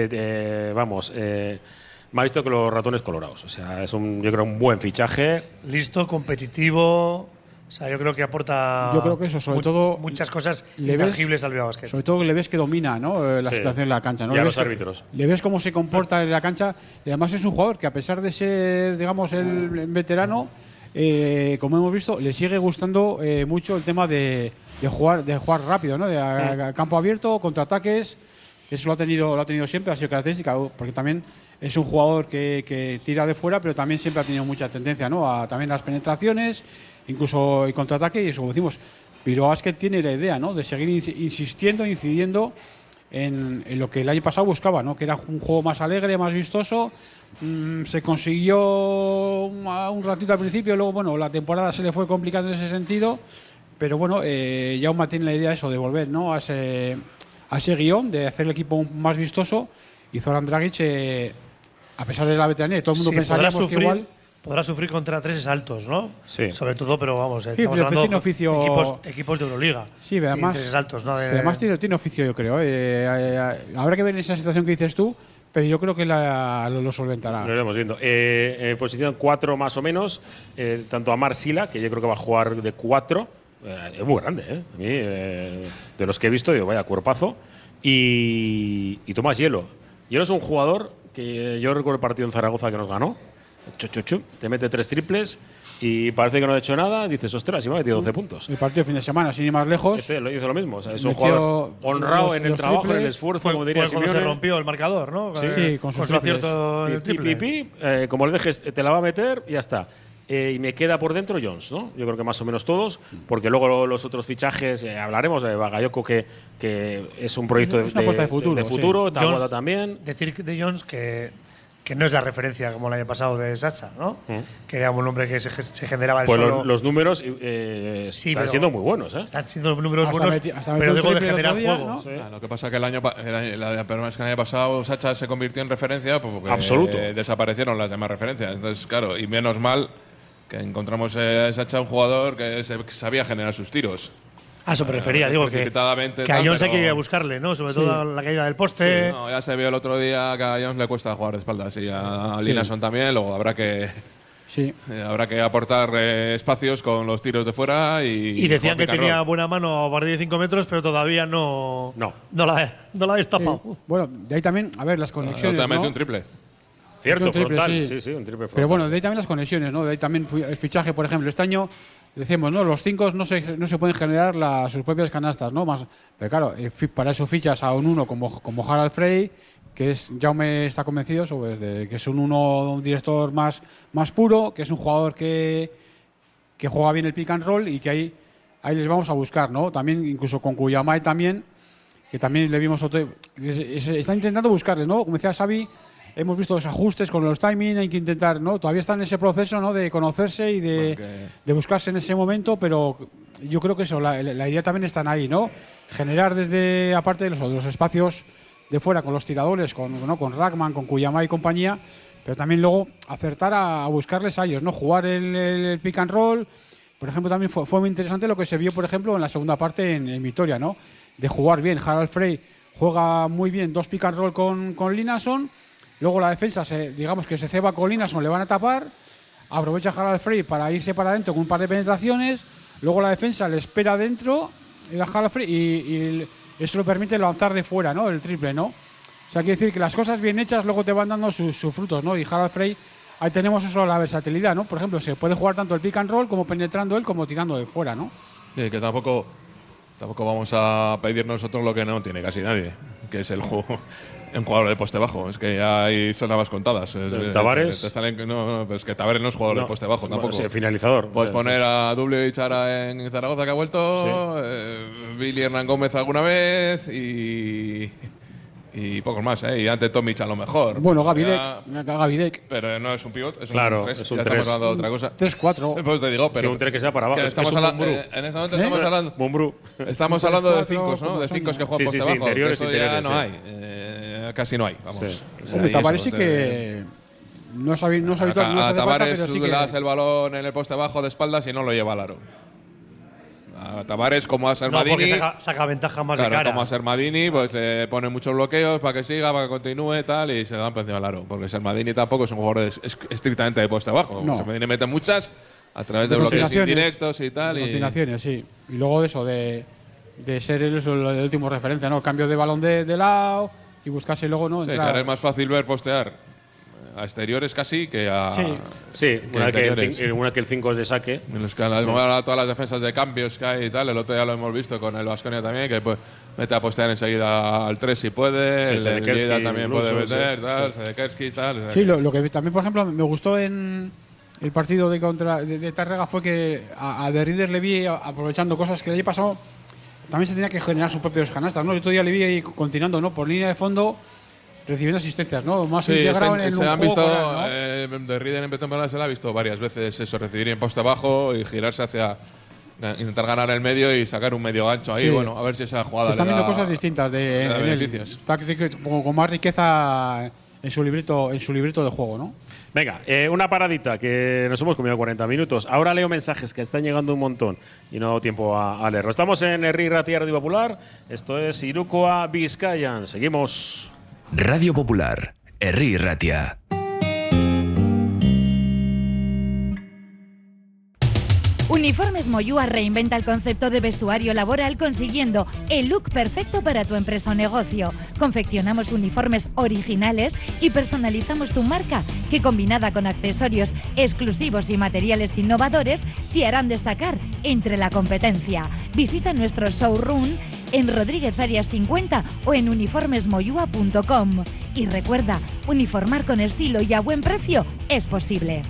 me ha visto que los ratones colorados. O sea, es yo creo un buen fichaje. Listo, competitivo. O sea, yo creo que aporta. Yo creo que eso, sobre todo. Muchas cosas intangibles al Bilbao Basket. Sobre todo le ves que domina, ¿no? La situación en la cancha, ¿no? Y a los árbitros. Le ves cómo se comporta en la cancha. Y además es un jugador que, a pesar de ser, digamos, el veterano, como hemos visto, le sigue gustando mucho el tema de jugar rápido, ¿no? De campo abierto, contraataques. Eso lo ha tenido siempre, ha sido característica, porque también es un jugador que tira de fuera, pero también siempre ha tenido mucha tendencia, ¿no? También las penetraciones, incluso el contraataque, y eso, como decimos, Bilbao Basket tiene la idea, ¿no? De seguir insistiendo, incidiendo en lo que el año pasado buscaba, ¿no? Que era un juego más alegre, más vistoso. Se consiguió un ratito al principio, luego, bueno, la temporada se le fue complicando en ese sentido, pero bueno, Jaume tiene la idea eso, de volver, ¿no? a ese guión, de hacer el equipo más vistoso, y Zoran Dragic, a pesar de la veteranía, todo el mundo pensaríamos que igual. Podrá sufrir contra tres altos, ¿no? Sí. Sobre todo, pero vamos, Sí, estamos pero hablando de equipos de Euroliga. Sí, además, tres altos, ¿no? Además tiene oficio, yo creo. Habrá que ver en esa situación que dices tú, pero yo creo que lo solventará. Lo iremos viendo. Posición 4 más o menos, tanto a Marsila, que yo creo que va a jugar de 4. Es muy grande, A mí, de los que he visto, digo, vaya cuerpazo. Y Tomás Hielo. Hielo es un jugador que yo recuerdo el partido en Zaragoza que nos ganó. Te mete 3 triples y parece que no ha hecho nada. Dices, ostras, y me ha metido 12 puntos. El partido de fin de semana, sin ir más lejos. Este lo hizo lo mismo. O sea, es un jugador honrado en el trabajo, en el esfuerzo, como diría Simeone. Se rompió el marcador, ¿no? Sí, con su acierto en el triple. Como le dejes, te la va a meter y ya está. Y me queda por dentro Jones, ¿no? Yo creo que más o menos todos, porque luego los otros fichajes, hablaremos de Bagayoko, que es un proyecto de futuro, Taboada también. Decir de Jones que no es la referencia como el año pasado de Sacha, ¿no? Que era un hombre que se generaba el pues solo. Los números están siendo muy buenos, Están siendo números hasta buenos, pero digo de generar juego. ¿no? Sí. Lo que pasa es que el año pasado Sacha se convirtió en referencia porque Absoluto. Desaparecieron las demás referencias. Entonces, claro, y menos mal que encontramos a Sacha un jugador que sabía generar sus tiros. A eso prefería, digo que a Jones hay que ir a buscarle, ¿no? Sobre todo la caída del poste. Sí, no, ya se vio el otro día que a Jones le cuesta jugar de espaldas y a Linason también. Luego habrá que aportar espacios con los tiros de fuera y decían que tenía buena mano a partir de 5 metros, pero todavía no la ha destapado. Sí. Bueno, de ahí también, a ver, las conexiones. No te mete un triple. Cierto, triple, frontal. sí. Sí, un triple frontal. Pero bueno, de ahí también las conexiones, ¿no? De ahí también el fichaje, por ejemplo, este año decimos, ¿no? Los 5 no se pueden generar sus propias canastas, ¿no? Pero claro, para eso fichas a un 1 como Harald Frey, que Jaume está convencido de que es un director más puro, que es un jugador que juega bien el pick and roll y que ahí les vamos a buscar, ¿no? También, incluso con Cuyamay también, que también le vimos está intentando buscarle, ¿no? Como decía Xavi, hemos visto los ajustes con los timing, hay que intentar, ¿no? Todavía está en ese proceso, ¿no? De conocerse y de buscarse en ese momento, pero yo creo que eso, la idea también está ahí, ¿no? Generar desde, aparte de los espacios de fuera, con los tiradores, con Rackman, con Kuyama y compañía, pero también luego acertar a buscarles a ellos, ¿no? Jugar el pick and roll. Por ejemplo, también fue muy interesante lo que se vio, por ejemplo, en la segunda parte en Vitoria, ¿no? De jugar bien. Harald Frey juega muy bien 2 pick and roll con Linason. Luego la defensa, digamos que se ceba con Linason, le van a tapar. Aprovecha Harald Frey para irse para adentro con un par de penetraciones. Luego la defensa le espera adentro a Harald Frey y eso le permite lanzar de fuera, ¿no? El triple, ¿no? O sea, quiere decir que las cosas bien hechas luego te van dando sus frutos, ¿no? Y Harald Frey, ahí tenemos eso, la versatilidad, ¿no? Por ejemplo, se puede jugar tanto el pick and roll como penetrando él como tirando de fuera, ¿no? Sí, que tampoco vamos a pedir nosotros lo que no tiene casi nadie, que es el juego. Un jugador de poste bajo, es que ya hay sonabas contadas. ¿Tavares? No, pero es que Tavares no es jugador de poste bajo tampoco. Sí, finalizador. Puedes poner a Dublio y Chara en Zaragoza, que ha vuelto, Billy Hernán Gómez alguna vez y pocos más, y antes Tomic a lo mejor. Bueno, Gavidec. Pero no es un pivot, es claro, un 3. es un ya 3. estamos hablando de otra cosa. 3-4. Pues te digo, pero. Sí, un 3 que sea para abajo. Estamos hablando, en este momento estamos hablando. Mumbrú. Estamos hablando de 5, ¿no? De 5 que juegan poste bajo. Interiores, eso ya no hay. Casi no hay. Vamos. Hombre, Tavares sí que. No es habitual. A Tavares le das el balón en el poste bajo de espaldas y no lo lleva al aro. A Tavares, como a Sermadini, saca ventaja más claro, de cara. como a Sermadini, pues le pone muchos bloqueos para que siga, para que continúe tal, y se dan por encima del aro. Porque Sermadini tampoco es un jugador estrictamente de poste bajo. No. Sermadini mete muchas a través de bloqueos indirectos y tal. Continuaciones, sí. Y luego de eso, de ser el último referente, ¿no? Cambio de balón de lado y buscarse luego, ¿no? Sí, que ahora es más fácil ver postear a exteriores casi que a. Sí, una que el 5 es de saque. En los que todas las defensas de cambios que hay y tal, el otro día lo hemos visto con el Baskonia también, que pues mete a postear enseguida al 3 si puede, Sí, el Lleida también puede meter, tal, Sedekerski y tal. Sí, lo que también, por ejemplo, me gustó en el partido de Tárrega fue que a De Ridder le vi aprovechando cosas que le había pasado, también se tenía que generar sus propios canastas, ¿no? El otro día le vi ahí continuando, ¿no? Por línea de fondo, recibiendo asistencias, ¿no? Más integrado en el se han juego visto, coral, ¿no? De Ridder en temporada se la ha visto varias veces eso, recibir en poste bajo y girarse hacia intentar ganar el medio y sacar un medio gancho ahí, bueno, a ver si esa jugada se están viendo cosas distintas de beneficios. Está con más riqueza en su libreto de juego, ¿no? Venga, una paradita, que nos hemos comido 40 minutos. Ahora leo mensajes que están llegando un montón y no he dado tiempo a leerlo. Estamos en Herri Ratia Radio Popular. Esto es Irukoa Bizkaian. Seguimos. Radio Popular, Herri Ratia. Uniformes Moyúa reinventa el concepto de vestuario laboral consiguiendo el look perfecto para tu empresa o negocio. Confeccionamos uniformes originales y personalizamos tu marca, que combinada con accesorios exclusivos y materiales innovadores te harán destacar entre la competencia. Visita nuestro showroom en Rodríguez Arias 50 o en uniformesmoyua.com. Y recuerda, uniformar con estilo y a buen precio es posible.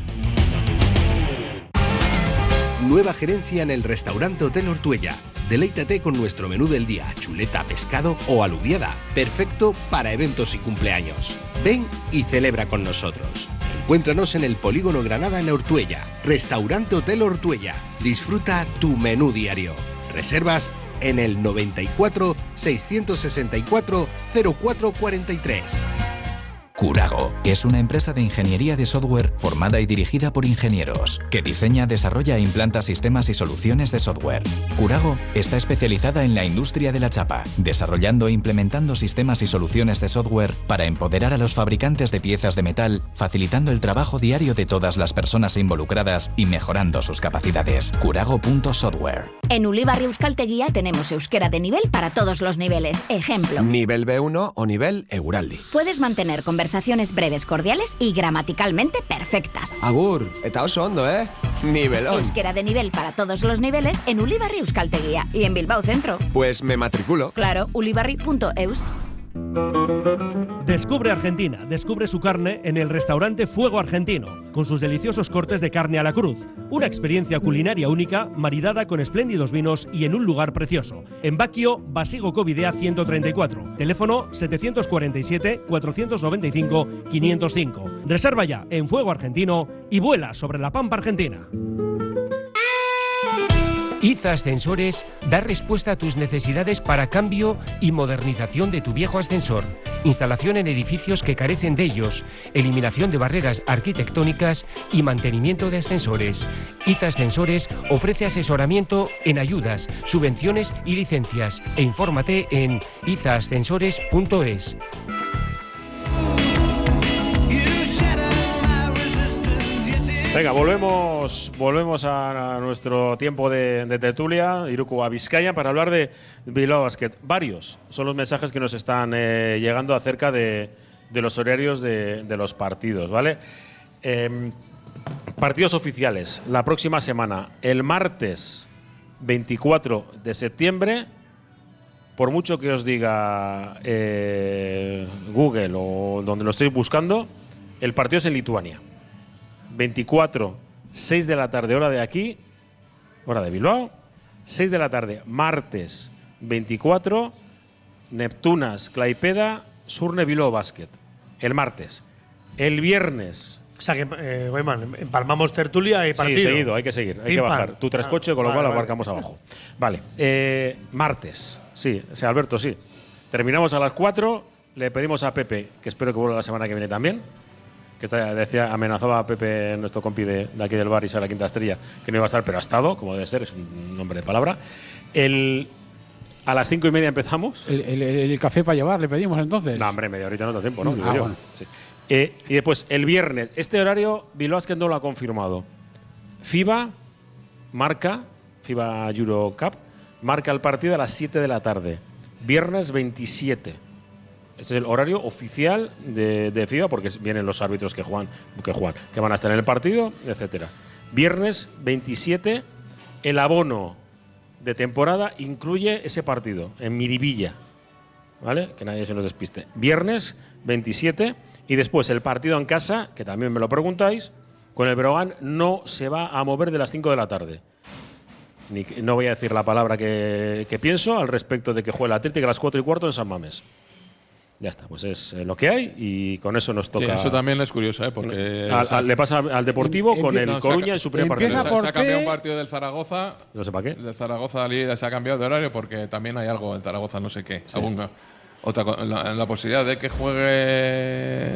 Nueva gerencia en el restaurante Hotel Ortuella. Deleítate con nuestro menú del día, chuleta, pescado o alubiada. Perfecto para eventos y cumpleaños. Ven y celebra con nosotros. Encuéntranos en el Polígono Granada en Ortuella. Restaurante Hotel Ortuella. Disfruta tu menú diario. Reservas en el 94 664 0443. Curago es una empresa de ingeniería de software formada y dirigida por ingenieros, que diseña, desarrolla e implanta sistemas y soluciones de software. Curago está especializada en la industria de la chapa, desarrollando e implementando sistemas y soluciones de software para empoderar a los fabricantes de piezas de metal, facilitando el trabajo diario de todas las personas involucradas y mejorando sus capacidades. Curago.software. En Ulibarri Euskaltegia tenemos euskera de nivel para todos los niveles. Ejemplo: nivel B1 o nivel Eguraldi. Puedes mantener conversaciones breves, cordiales y gramaticalmente perfectas. Agur, eta oso ondo, Nivelón. Euskera de nivel para todos los niveles en Ulibarri Euskaltegia y en Bilbao Centro. Pues me matriculo. Claro, ulibarri.eus. Descubre Argentina, descubre su carne en el restaurante Fuego Argentino, con sus deliciosos cortes de carne a la cruz. Una experiencia culinaria única, maridada con espléndidos vinos y en un lugar precioso. En Baquio, Basigo Covidea 134, teléfono 747-495-505. Reserva ya en Fuego Argentino y vuela sobre la pampa argentina. IZA Ascensores da respuesta a tus necesidades para cambio y modernización de tu viejo ascensor, instalación en edificios que carecen de ellos, eliminación de barreras arquitectónicas y mantenimiento de ascensores. IZA Ascensores ofrece asesoramiento en ayudas, subvenciones y licencias e infórmate en izaascensores.es. Venga, volvemos a nuestro tiempo de tertulia, Iruko a Vizcaya, para hablar de Bilbao Basket. Varios son los mensajes que nos están llegando acerca de los horarios de los partidos, ¿vale? Partidos oficiales, la próxima semana, el martes 24 de septiembre, por mucho que os diga Google o donde lo estoy buscando, el partido es en Lituania. 24, 6 de la tarde, hora de aquí, hora de Bilbao, 6 de la tarde, martes 24, Neptunas, Klaipeda, Surne Bilbao Basket. El martes. El viernes. O sea que, Goiman, empalmamos tertulia y partido. Sí, seguido, hay que seguir, hay que bajar. Tú traes coche, con lo cual lo marcamos abajo. Vale, martes, sí, o sea, Alberto, sí. Terminamos a las 4, le pedimos a Pepe, que espero que vuelva la semana que viene también, que decía, amenazaba a Pepe, nuestro compi de aquí del bar y a la Quinta Estrella, que no iba a estar, pero ha estado, como debe ser, es un nombre de palabra. A las 5:30 empezamos. ¿El café para llevar le pedimos entonces? No, hombre, media horita no da tiempo, ¿no? Digo yo. Bueno. Sí. Y después, el viernes, este horario, Bilbao Basket no lo ha confirmado. FIBA Euro Cup, marca el partido a las 7 de la tarde. Viernes 27. Ese es el horario oficial de FIBA, porque vienen los árbitros que van a estar en el partido, etcétera. Viernes 27, el abono de temporada incluye ese partido en Miribilla, ¿vale? Que nadie se nos despiste. Viernes 27 y después el partido en casa, que también me lo preguntáis, con el Breogán no se va a mover de las 5 de la tarde. No voy a decir la palabra que pienso al respecto de que juegue el Atlético a las 4:15 en San Mamés. Ya está, pues es lo que hay y con eso nos toca. Sí, eso también es curioso, ¿eh? Porque le pasa al Deportivo con el Coruña en su primer partido. Se ha cambiado un partido del Zaragoza. No sé para qué. Del Zaragoza se ha cambiado de horario porque también hay algo en Zaragoza, no sé qué. Sí. La posibilidad de que juegue.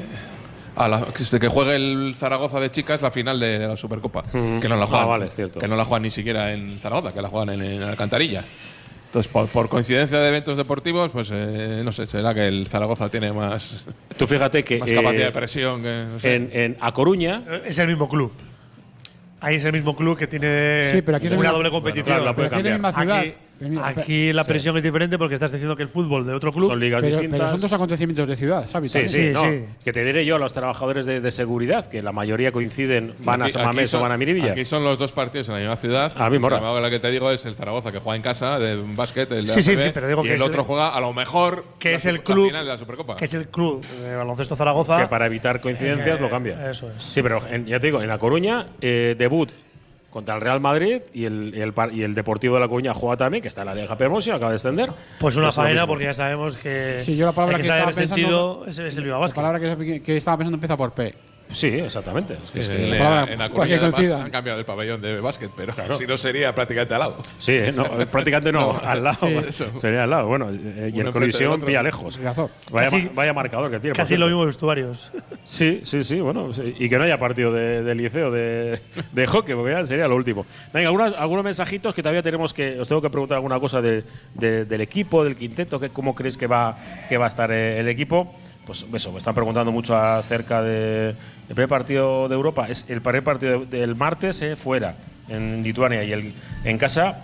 Que juegue el Zaragoza de chicas la final de la Supercopa. Que no la juegan. Vale, es cierto. Que no la juegan ni siquiera en Zaragoza, que la juegan en Alcantarilla. Entonces, por coincidencia de eventos deportivos, pues no sé, será que el Zaragoza tiene más. Tú fíjate que más capacidad de presión. Que, no sé. A Coruña es el mismo club. Ahí es el mismo club que tiene pero aquí una doble competición. Bueno, claro, la puede cambiar. Misma ciudad. Aquí la presión es diferente porque estás diciendo que el fútbol de otro club son ligas distintas. Pero son dos acontecimientos de ciudad, ¿sabes? Sí. Que te diré yo a los trabajadores de seguridad, que la mayoría coinciden, van a San Mamés o van a Miribilla. Aquí son los dos partidos en la misma ciudad. A misma hora. La que te digo es el Zaragoza, que juega en casa, de básquet, el de ACB, pero digo y que el otro juega a lo mejor que es el club, la final de la Supercopa. Que es el club de baloncesto Zaragoza. Que para evitar coincidencias lo cambia. Eso es. Sí, pero ya te digo, en La Coruña, debut contra el Real Madrid y el Deportivo de La Coruña juega también, que está en la Liga Permosio, acaba de descender. Pues una faena, porque ya sabemos que. Sí, yo la palabra que estaba pensando es el Bilbao Basket. La palabra que estaba pensando empieza por P. Sí, exactamente. En La Coruña además han cambiado el pabellón de básquet, pero claro, si no sería prácticamente al lado. Sí, no, prácticamente no, al lado. Sí. Sería al lado. Bueno, y el colisión pilla lejos. Vaya marcador que tiene. Casi lo mismo vestuarios. Sí, bueno. Sí. Y que no haya partido de liceo de hockey, porque ya sería lo último. Venga, algunos mensajitos que todavía os tengo que preguntar alguna cosa del equipo, del quinteto, cómo crees que va a estar el equipo. Pues eso, me están preguntando mucho acerca del primer partido de Europa. Es el primer partido del martes fuera, en Lituania, y en casa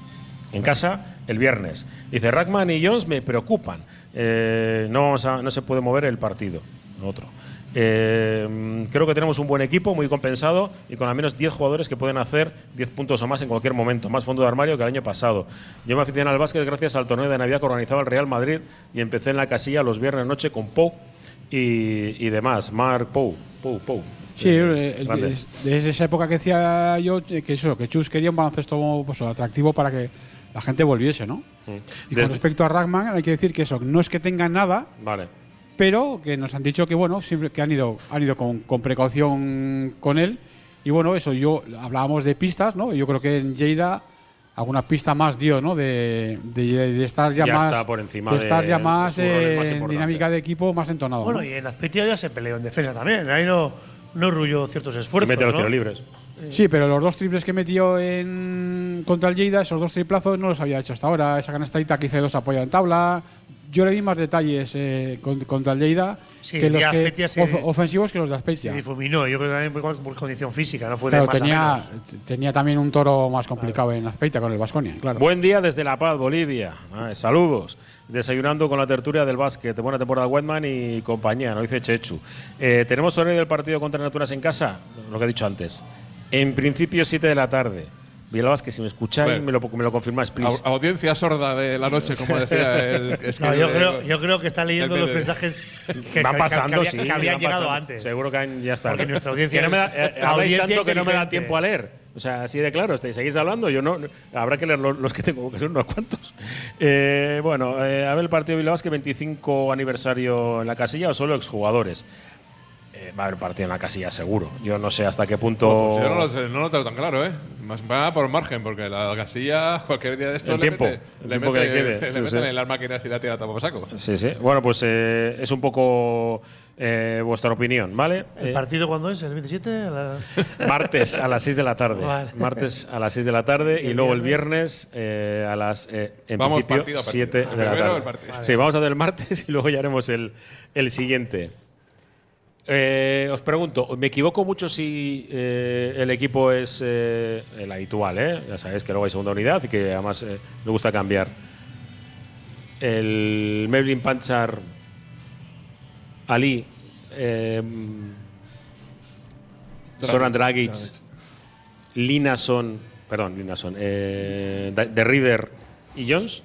el viernes. Dice, Rackman y Jones me preocupan. No se puede mover el partido. Otro. Creo que tenemos un buen equipo, muy compensado y con al menos 10 jugadores que pueden hacer 10 puntos o más en cualquier momento. Más fondo de armario que el año pasado. Yo me aficioné al básquet gracias al torneo de Navidad que organizaba el Real Madrid y empecé en la casilla los viernes noche con Pou y demás. Marc Pou. Sí, desde esa época que decía yo que Chus quería un baloncesto pues, atractivo para que la gente volviese, ¿no? Y con respecto a Ragman hay que decir que eso no es que tengan nada, vale, pero que nos han dicho que bueno, siempre que han ido con precaución con él. Y bueno, eso, hablábamos de pistas, ¿no? Yo creo que en Lleida alguna pista más dio, ¿no? De estar ya más está por encima de estar ya más en dinámica de equipo, más entonado. Bueno, ¿no? Y en Azpeitia ya se peleó en defensa también. Ahí no rullo ciertos esfuerzos. Y mete los ¿no? tiros libres. Sí, pero los 2 triples que metió contra el Lleida, esos 2 triplazos no los había hecho hasta ahora. Esa canastadita que hice 2 apoya en tabla. Yo le vi más detalles contra el Lleida que los ofensivos que los de Azpeitia. Se difuminó, yo creo que también por condición física, no fue claro, de más a menos. tenía también un toro más complicado en Azpeitia con el Baskonia, claro. Buen día desde La Paz, Bolivia. Saludos. Desayunando con la tertulia del básquet. Buena temporada Wetman y compañía, nos dice Chechu. ¿Tenemos horario del partido contra Naturas en casa? Lo que he dicho antes. En principio 7 de la tarde. Villalobos, que si me escucháis, me lo confirmáis, please. Audiencia sorda de la noche, como decía el yo creo que está leyendo los mensajes que van pasando, que habían llegado antes. Seguro que ya está. Porque nuestra audiencia habláis tanto que no me da tiempo a leer. O sea, así de claro, seguís hablando, yo no. Habrá que leer los que tengo, que son unos cuantos. A ver el partido de Villalobos, que 25 aniversario en la casilla o solo exjugadores. Va a haber partido en la casilla seguro. Yo no sé hasta qué punto. Pues yo no lo tengo tan claro, ¿eh? Más nada por margen, porque la casilla, cualquier día de estos, le meten en las máquinas y la tira a saco. Sí. Bueno, pues es un poco vuestra opinión, ¿vale? ¿El partido cuándo es? ¿El 27? Martes a las 6 de la tarde. Vale. Martes a las 6 de la tarde y luego el viernes a las en vamos principio 7 de la tarde. Vale. Sí, vamos a hacer el martes y luego ya haremos el siguiente. Os pregunto, me equivoco mucho si el equipo es el habitual, ya sabéis que luego hay segunda unidad y que además me gusta cambiar. El Mevlin Panchar, Ali, Zoran Dragic, Linason, De Rieder y Jones.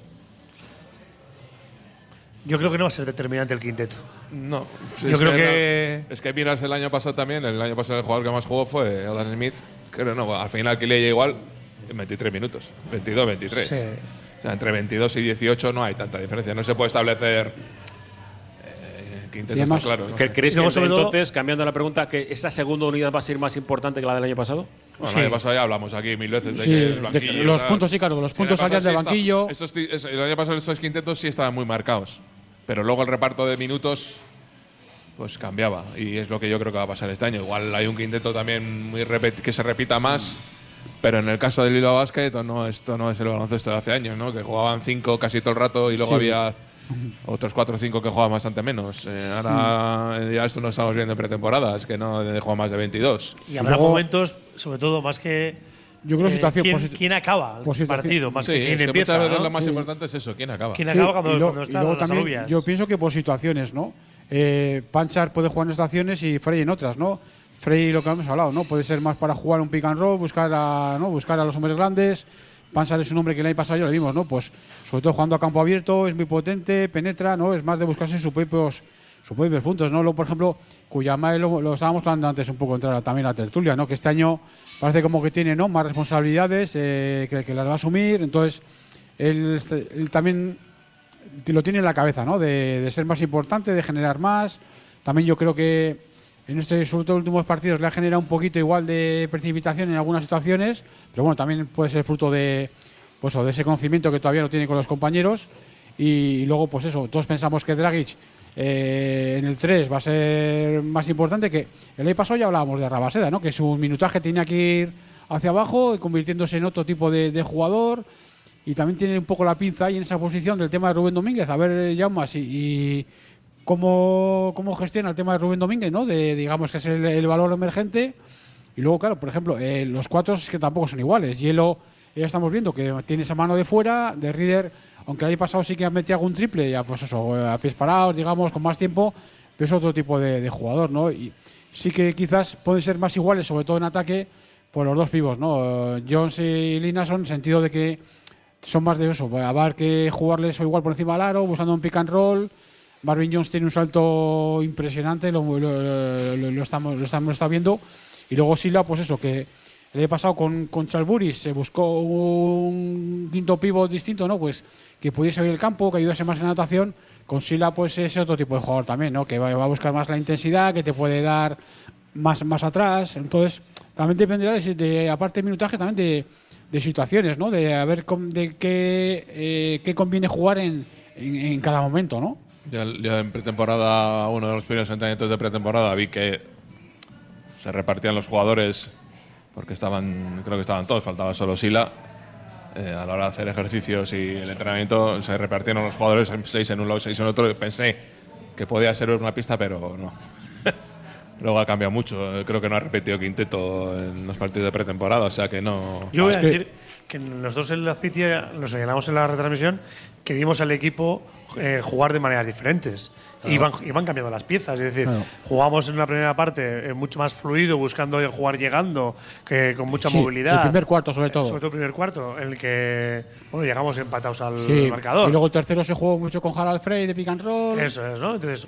Yo creo que no va a ser determinante el quinteto. No, yo creo que es que miras el año pasado también. El año pasado el jugador que más jugó fue Adam Smith. Creo no, al final que le llega igual en 23 minutos, 22, 23. Sí. O sea, entre 22 y 18 no hay tanta diferencia. No se puede establecer quinteto, está claro. ¿No? ¿Creéis que entonces, cambiando la pregunta, que esta segunda unidad va a ser más importante que la del año pasado? Bueno, el año pasado ya hablamos aquí 1000 veces de que el banquillo. De los puntos, sí, claro, los puntos salían del banquillo. El año pasado estos quintetos sí estaban muy marcados. Pero luego el reparto de minutos pues cambiaba. Y es lo que yo creo que va a pasar este año. Igual hay un quinteto también que se repita más. Pero en el caso del Bilbao Basket, esto no es el baloncesto de hace años, ¿no? Que jugaban 5 casi todo el rato y luego había otros 4 o 5 que jugaban bastante menos. Ahora ya esto no estamos viendo en pretemporada, es que no juega más de 22. Y habrá momentos, sobre todo, más que. Yo creo ¿quién acaba el partido? Más que quién empieza. Muchas veces lo más importante es eso, quién acaba. ¿Quién acaba cuando están las alubias? Yo pienso que por situaciones, ¿no? Panchar puede jugar en estaciones y Frey en otras, ¿no? Frey, lo que hemos hablado, ¿no? Puede ser más para jugar un pick and roll, buscar a los hombres grandes. Panchar es un hombre que el año pasado ya lo vimos, ¿no? Pues sobre todo jugando a campo abierto, es muy potente, penetra, ¿no? Es más de buscarse sus propios puntos, ¿no? Luego, por ejemplo, Cuyamae lo estábamos hablando antes un poco, entrar también a la tertulia, ¿no? Que este año parece como que tiene, ¿no?, más responsabilidades, que las va a asumir. Entonces, él también lo tiene en la cabeza, ¿no? De ser más importante, de generar más. También yo creo que en sobre todo últimos partidos le ha generado un poquito igual de precipitación en algunas situaciones, pero bueno, también puede ser fruto de ese conocimiento que todavía no tiene con los compañeros. Y luego, pues eso, todos pensamos que Dragic en el 3 va a ser más importante. Que el año pasado ya hablábamos de Rabaseda, ¿no? Que su minutaje tenía que ir hacia abajo y convirtiéndose en otro tipo de jugador. Y también tiene un poco la pinza ahí en esa posición del tema de Rubén Domínguez. A ver, Jaumas, y cómo gestiona el tema de Rubén Domínguez, ¿no? Digamos que es el valor emergente. Y luego, claro, por ejemplo, los 4 es que tampoco son iguales. Hielo, ya estamos viendo que tiene esa mano de fuera. De Rieder, aunque el año pasado sí que ha metido algún triple, ya pues eso, a pies parados, digamos, con más tiempo. pero es otro tipo de jugador, ¿no? Y sí que quizás pueden ser más iguales, sobre todo en ataque, por los dos pivos, ¿no? Jones y Linason, en el sentido de que son más de eso, habrá que jugarles igual por encima del aro, buscando un pick and roll. Marvin Jones tiene un salto impresionante, lo estamos viendo. Y luego Sila, pues eso, que el año pasado con Chalburis se buscó un quinto pivot distinto, ¿no? Pues que pudiese abrir el campo, que ayudase más en natación. Con Sila, pues es otro tipo de jugador también, ¿no? Que va a buscar más la intensidad, que te puede dar más atrás. Entonces, también dependerá aparte de minutaje, también de situaciones, ¿no? De a ver de qué conviene jugar en cada momento, ¿no? Yo en pretemporada, uno de los primeros entrenamientos de pretemporada, vi que se repartían los jugadores porque creo que estaban todos, faltaba solo Sila. A la hora de hacer ejercicios y el entrenamiento se repartieron los jugadores 6 en un lado, 6 en otro. Y pensé que podía ser una pista, pero no. Luego ha cambiado mucho. Creo que no ha repetido quinteto en los partidos de pretemporada, o sea que no. Yo voy a decir que nosotros en la Azpeitia nos señalamos en la retransmisión que vimos al equipo jugar de maneras diferentes. Claro. Iban cambiando las piezas. Es decir, jugamos en una primera parte mucho más fluido, buscando jugar llegando, con mucha movilidad. El primer cuarto, sobre todo. Sobre todo el primer cuarto, en el que llegamos empatados al marcador. Y luego el tercero se jugó mucho con Harald Frey de pick and roll. Eso es, ¿no? Entonces,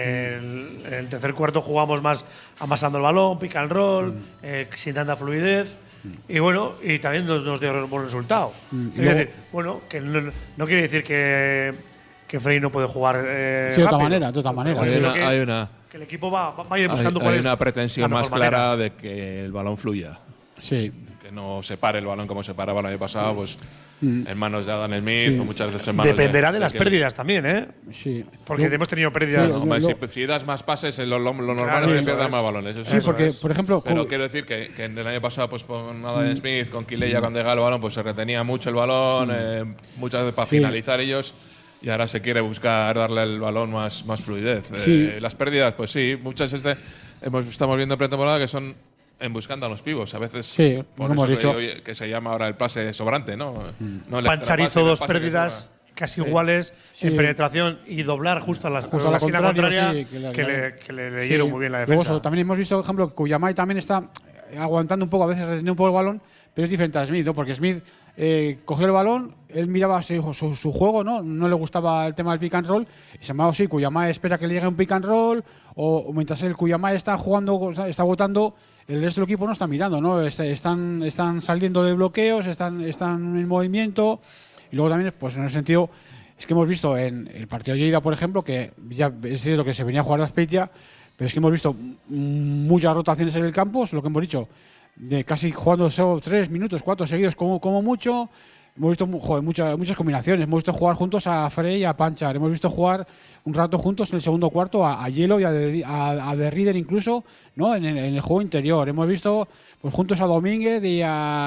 el tercer cuarto jugamos más amasando el balón, pick and roll, sin tanta fluidez. Y bueno, y también nos dio un buen resultado. Es decir, bueno, que no quiere decir que Frey no puede jugar sí, de otra manera. Que el equipo va a ir buscando hay una pretensión más clara de que el balón fluya. Sí. Que no se pare el balón como se paraba el año pasado, pues en manos de Adam Smith o muchas veces en manos dependerá de las pérdidas también, ¿eh? Sí. Porque hemos tenido pérdidas. Sí, si das más pases, lo normal es que pierdas más balones. Eso sí, porque, por ejemplo. Pero quiero decir que en el año pasado, pues con Adam Smith, con Kileya, cuando llegaba el balón, pues se retenía mucho el balón, muchas veces para finalizar ellos. Y ahora se quiere buscar darle el balón más fluidez. Las pérdidas, pues sí, muchas estamos viendo en pretemporada que son buscando a los pivos. A veces, por eso dicho que se llama ahora el pase sobrante, ¿no? Panchar hizo 2 pérdidas casi iguales en penetración y doblar justo a la esquina contraria, que le leyeron muy bien la defensa. Luego, también hemos visto, por ejemplo, que Kuyamai también está aguantando un poco, a veces reteniendo un poco el balón, pero es diferente a Smith, ¿no? Porque Smith cogió el balón, él miraba su juego, no le gustaba el tema del pick and roll, y se llamaba así, Kuyamai espera que le llegue un pick and roll, o mientras el Kuyamai está jugando, está votando, el resto del equipo no está mirando, ¿no? Están saliendo de bloqueos, están en movimiento, y luego también, pues en ese sentido, es que hemos visto en el partido de Lleida, por ejemplo, que ya es cierto que se venía a jugar a Azpeitia, pero es que hemos visto muchas rotaciones en el campo, es lo que hemos dicho, de casi jugando 3 minutos, 4 seguidos como mucho. Hemos visto muchas combinaciones. Hemos visto jugar juntos a Frey y a Panchar. Hemos visto jugar un rato juntos en el segundo cuarto a Hielo y a The Reader incluso, ¿no? En el juego interior. Hemos visto pues juntos a Domínguez y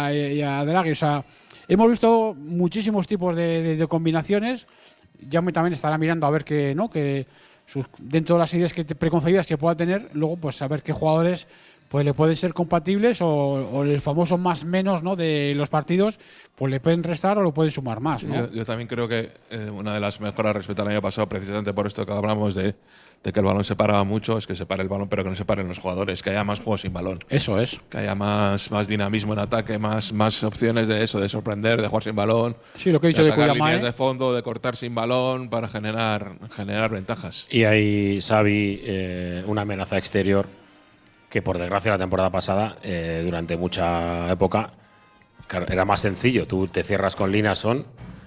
a Draghi. O sea, hemos visto muchísimos tipos de combinaciones. Jaume también estará mirando a ver que dentro de las ideas preconcebidas que pueda tener, luego pues a ver qué jugadores pues le pueden ser compatibles o el famoso más menos, ¿no? De los partidos, pues le pueden restar o lo pueden sumar más, ¿no? Yo también creo que una de las mejoras respecto al año pasado, precisamente por esto que hablamos de que el balón se paraba mucho, es que se pare el balón, pero que no se paren los jugadores, que haya más juegos sin balón. Eso es. Que haya más dinamismo en ataque, más opciones de eso, de sorprender, de jugar sin balón. Sí, lo que he dicho de Kuyamai. Líneas de fondo, de cortar sin balón para generar ventajas. Y ahí, Xavi, una amenaza exterior que por desgracia la temporada pasada, durante mucha época, era más sencillo. Tú te cierras con Linason,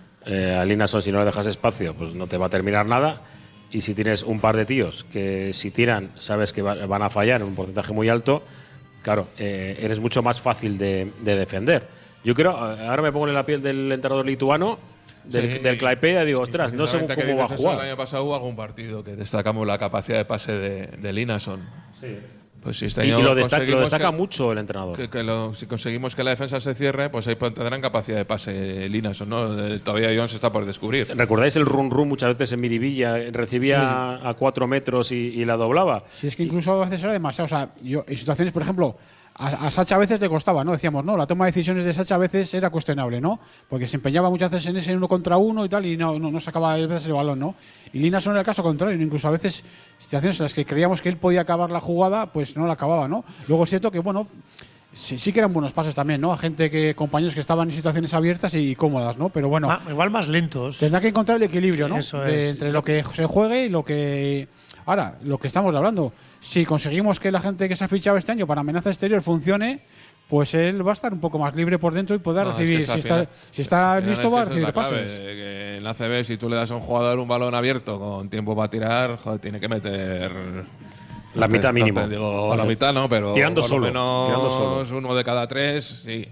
a Linason si no le dejas espacio, pues no te va a terminar nada. Y si tienes un par de tíos que si tiran sabes que van a fallar en un porcentaje muy alto, claro, eres mucho más fácil de defender. Yo creo, ahora me pongo en la piel del entrenador lituano, del Klaipėda, digo, ostras, no sé cómo va a jugar. El año pasado hubo algún partido que destacamos la capacidad de pase de Linason. Sí. Pues si y lo destaca mucho el entrenador. Si conseguimos que la defensa se cierre, pues ahí tendrán capacidad de pase Linason, ¿no? Todavía Jones está por descubrir. ¿Recordáis el run muchas veces en Miribilla? Recibía a 4 metros y la doblaba. Sí, es que incluso a veces era demasiado. O sea, yo en situaciones, por ejemplo, a Sacha a veces le costaba, ¿no? Decíamos, no, la toma de decisiones de Sacha a veces era cuestionable, ¿no? Porque se empeñaba muchas veces en ese 1 contra 1 y tal, y no sacaba a veces el balón, ¿no? Y Linason era el caso contrario, incluso a veces situaciones en las que creíamos que él podía acabar la jugada, pues no la acababa, ¿no? Luego es cierto que, bueno, sí que eran buenos pases también, ¿no? A compañeros que estaban en situaciones abiertas y cómodas, ¿no? Pero bueno. Igual más lentos. Tendrá que encontrar el equilibrio, ¿no? Eso es. Entre lo que se juegue y lo que. Ahora, lo que estamos hablando. Si conseguimos que la gente que se ha fichado este año para amenaza exterior funcione, pues él va a estar un poco más libre por dentro y poder recibir. Es que si está listo, va a recibir pases. Que en la ACB, si tú le das a un jugador un balón abierto con tiempo para tirar, joder, tiene que meter. La mitad mínimo. No te digo la mitad, no, pero tirando por solo. Lo menos 1 de cada 3, sí.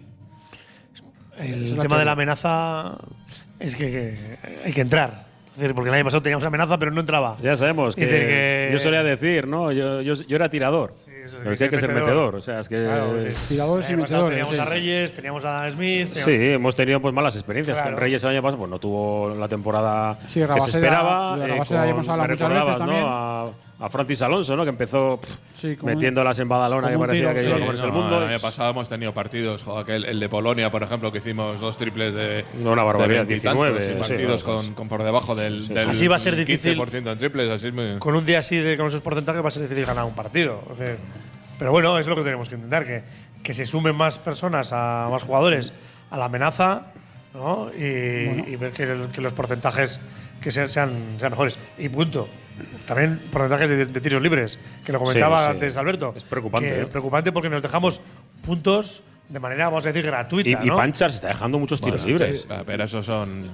El tema de la amenaza es que hay que entrar. Es decir, porque el año pasado teníamos amenaza, pero no entraba. Ya sabemos que yo solía decir, ¿no? Yo era tirador. Sí, eso pero hay que ser metedor. O sea, es que. Claro, tiradores y metedores. Teníamos a Reyes, teníamos a Smith. Sí, hemos tenido pues malas experiencias. Claro. Reyes el año pasado pues, no tuvo la temporada Sí, que se esperaba. Rabaseda, ya hemos hablado muchas veces también. A Francis Alonso, ¿no? Que empezó metiéndolas en Badalona, que parecía que iba a comerse el mundo. El año pasado hemos tenido partidos, el de Polonia, por ejemplo, que hicimos 2 triples de. Una barbaridad, de 19 partidos con por debajo del así va a ser difícil 15% en triples. Así con un día así, con esos porcentajes, va a ser difícil ganar un partido. O sea, pero bueno, es lo que tenemos que intentar, que se sumen más personas, más jugadores a la amenaza, ¿no? Y ver que los porcentajes que sean mejores. Y punto. También porcentajes de tiros libres, que lo comentaba antes Alberto. Es preocupante. Preocupante porque nos dejamos puntos de manera, vamos a decir, gratuita. Y Panchar se está dejando muchos tiros libres. Sí, pero eso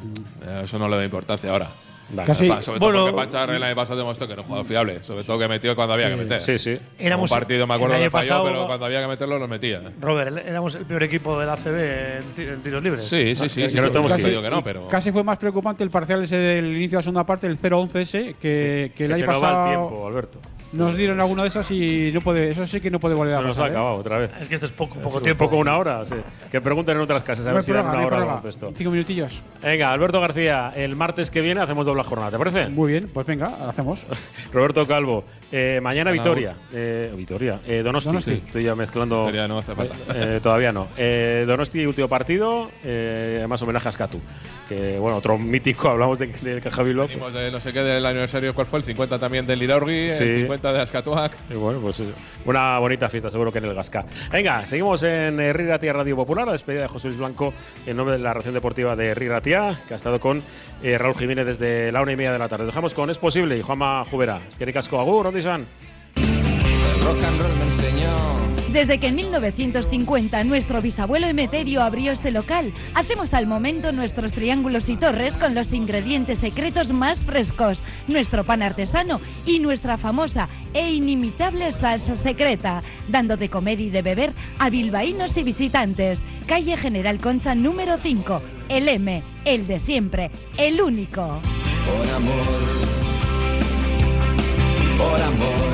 no le da importancia ahora. Casi, sobre todo porque Panchar el año pasado demostró que era un jugador fiable, sobre todo que metió cuando había que meter. Sí. Un partido, me acuerdo que falló, pero cuando había que meterlo lo metía. Robert, éramos el peor equipo de la ACB en tiros libres. Sí. Que no estamos diciendo que no, pero. Casi fue más preocupante el parcial ese del inicio de la segunda parte, el 0-11 ese, que el año pasado. Se nos va el tiempo, Alberto. Nos dieron alguna de esas y no puede, eso sí que no puede volver a pasar. Se nos ha acabado otra vez. Es que esto es poco tiempo. Poco una hora. Sí. Que pregunten en otras casas a ver si dan una hora de baloncesto. 5 minutillos. Venga, Alberto García, el martes que viene hacemos doble jornada, ¿te parece? Muy bien, pues venga, hacemos. Roberto Calvo, mañana Vitoria. Donosti. Estoy ya mezclando. Vitoria no hace falta. Todavía no. Donosti, último partido. Además, homenaje a Escatu. Que, bueno, otro mítico, hablamos del Caja Bilbao. Venimos de no sé qué del aniversario, ¿cuál fue? El 50 también del Liraurgi, el 50 de Ascatuac. Y bueno, pues una bonita fiesta, seguro que en el Gasca. Venga, seguimos en Herri Ratia Radio Popular, la despedida de José Luis Blanco en nombre de la Reacción Deportiva de Herri Ratia, que ha estado con Raúl Jiménez desde la 1:30 de la tarde. Dejamos con Es Posible y Juanma Jubera. Eskerrik asko, agur, Ondizan. El rock and roll me enseñó. Desde que en 1950 nuestro bisabuelo Emeterio abrió este local, hacemos al momento nuestros triángulos y torres con los ingredientes secretos más frescos, nuestro pan artesano y nuestra famosa e inimitable salsa secreta, dando de comer y de beber a bilbaínos y visitantes. Calle General Concha número 5, el M, el de siempre, el único. Por amor.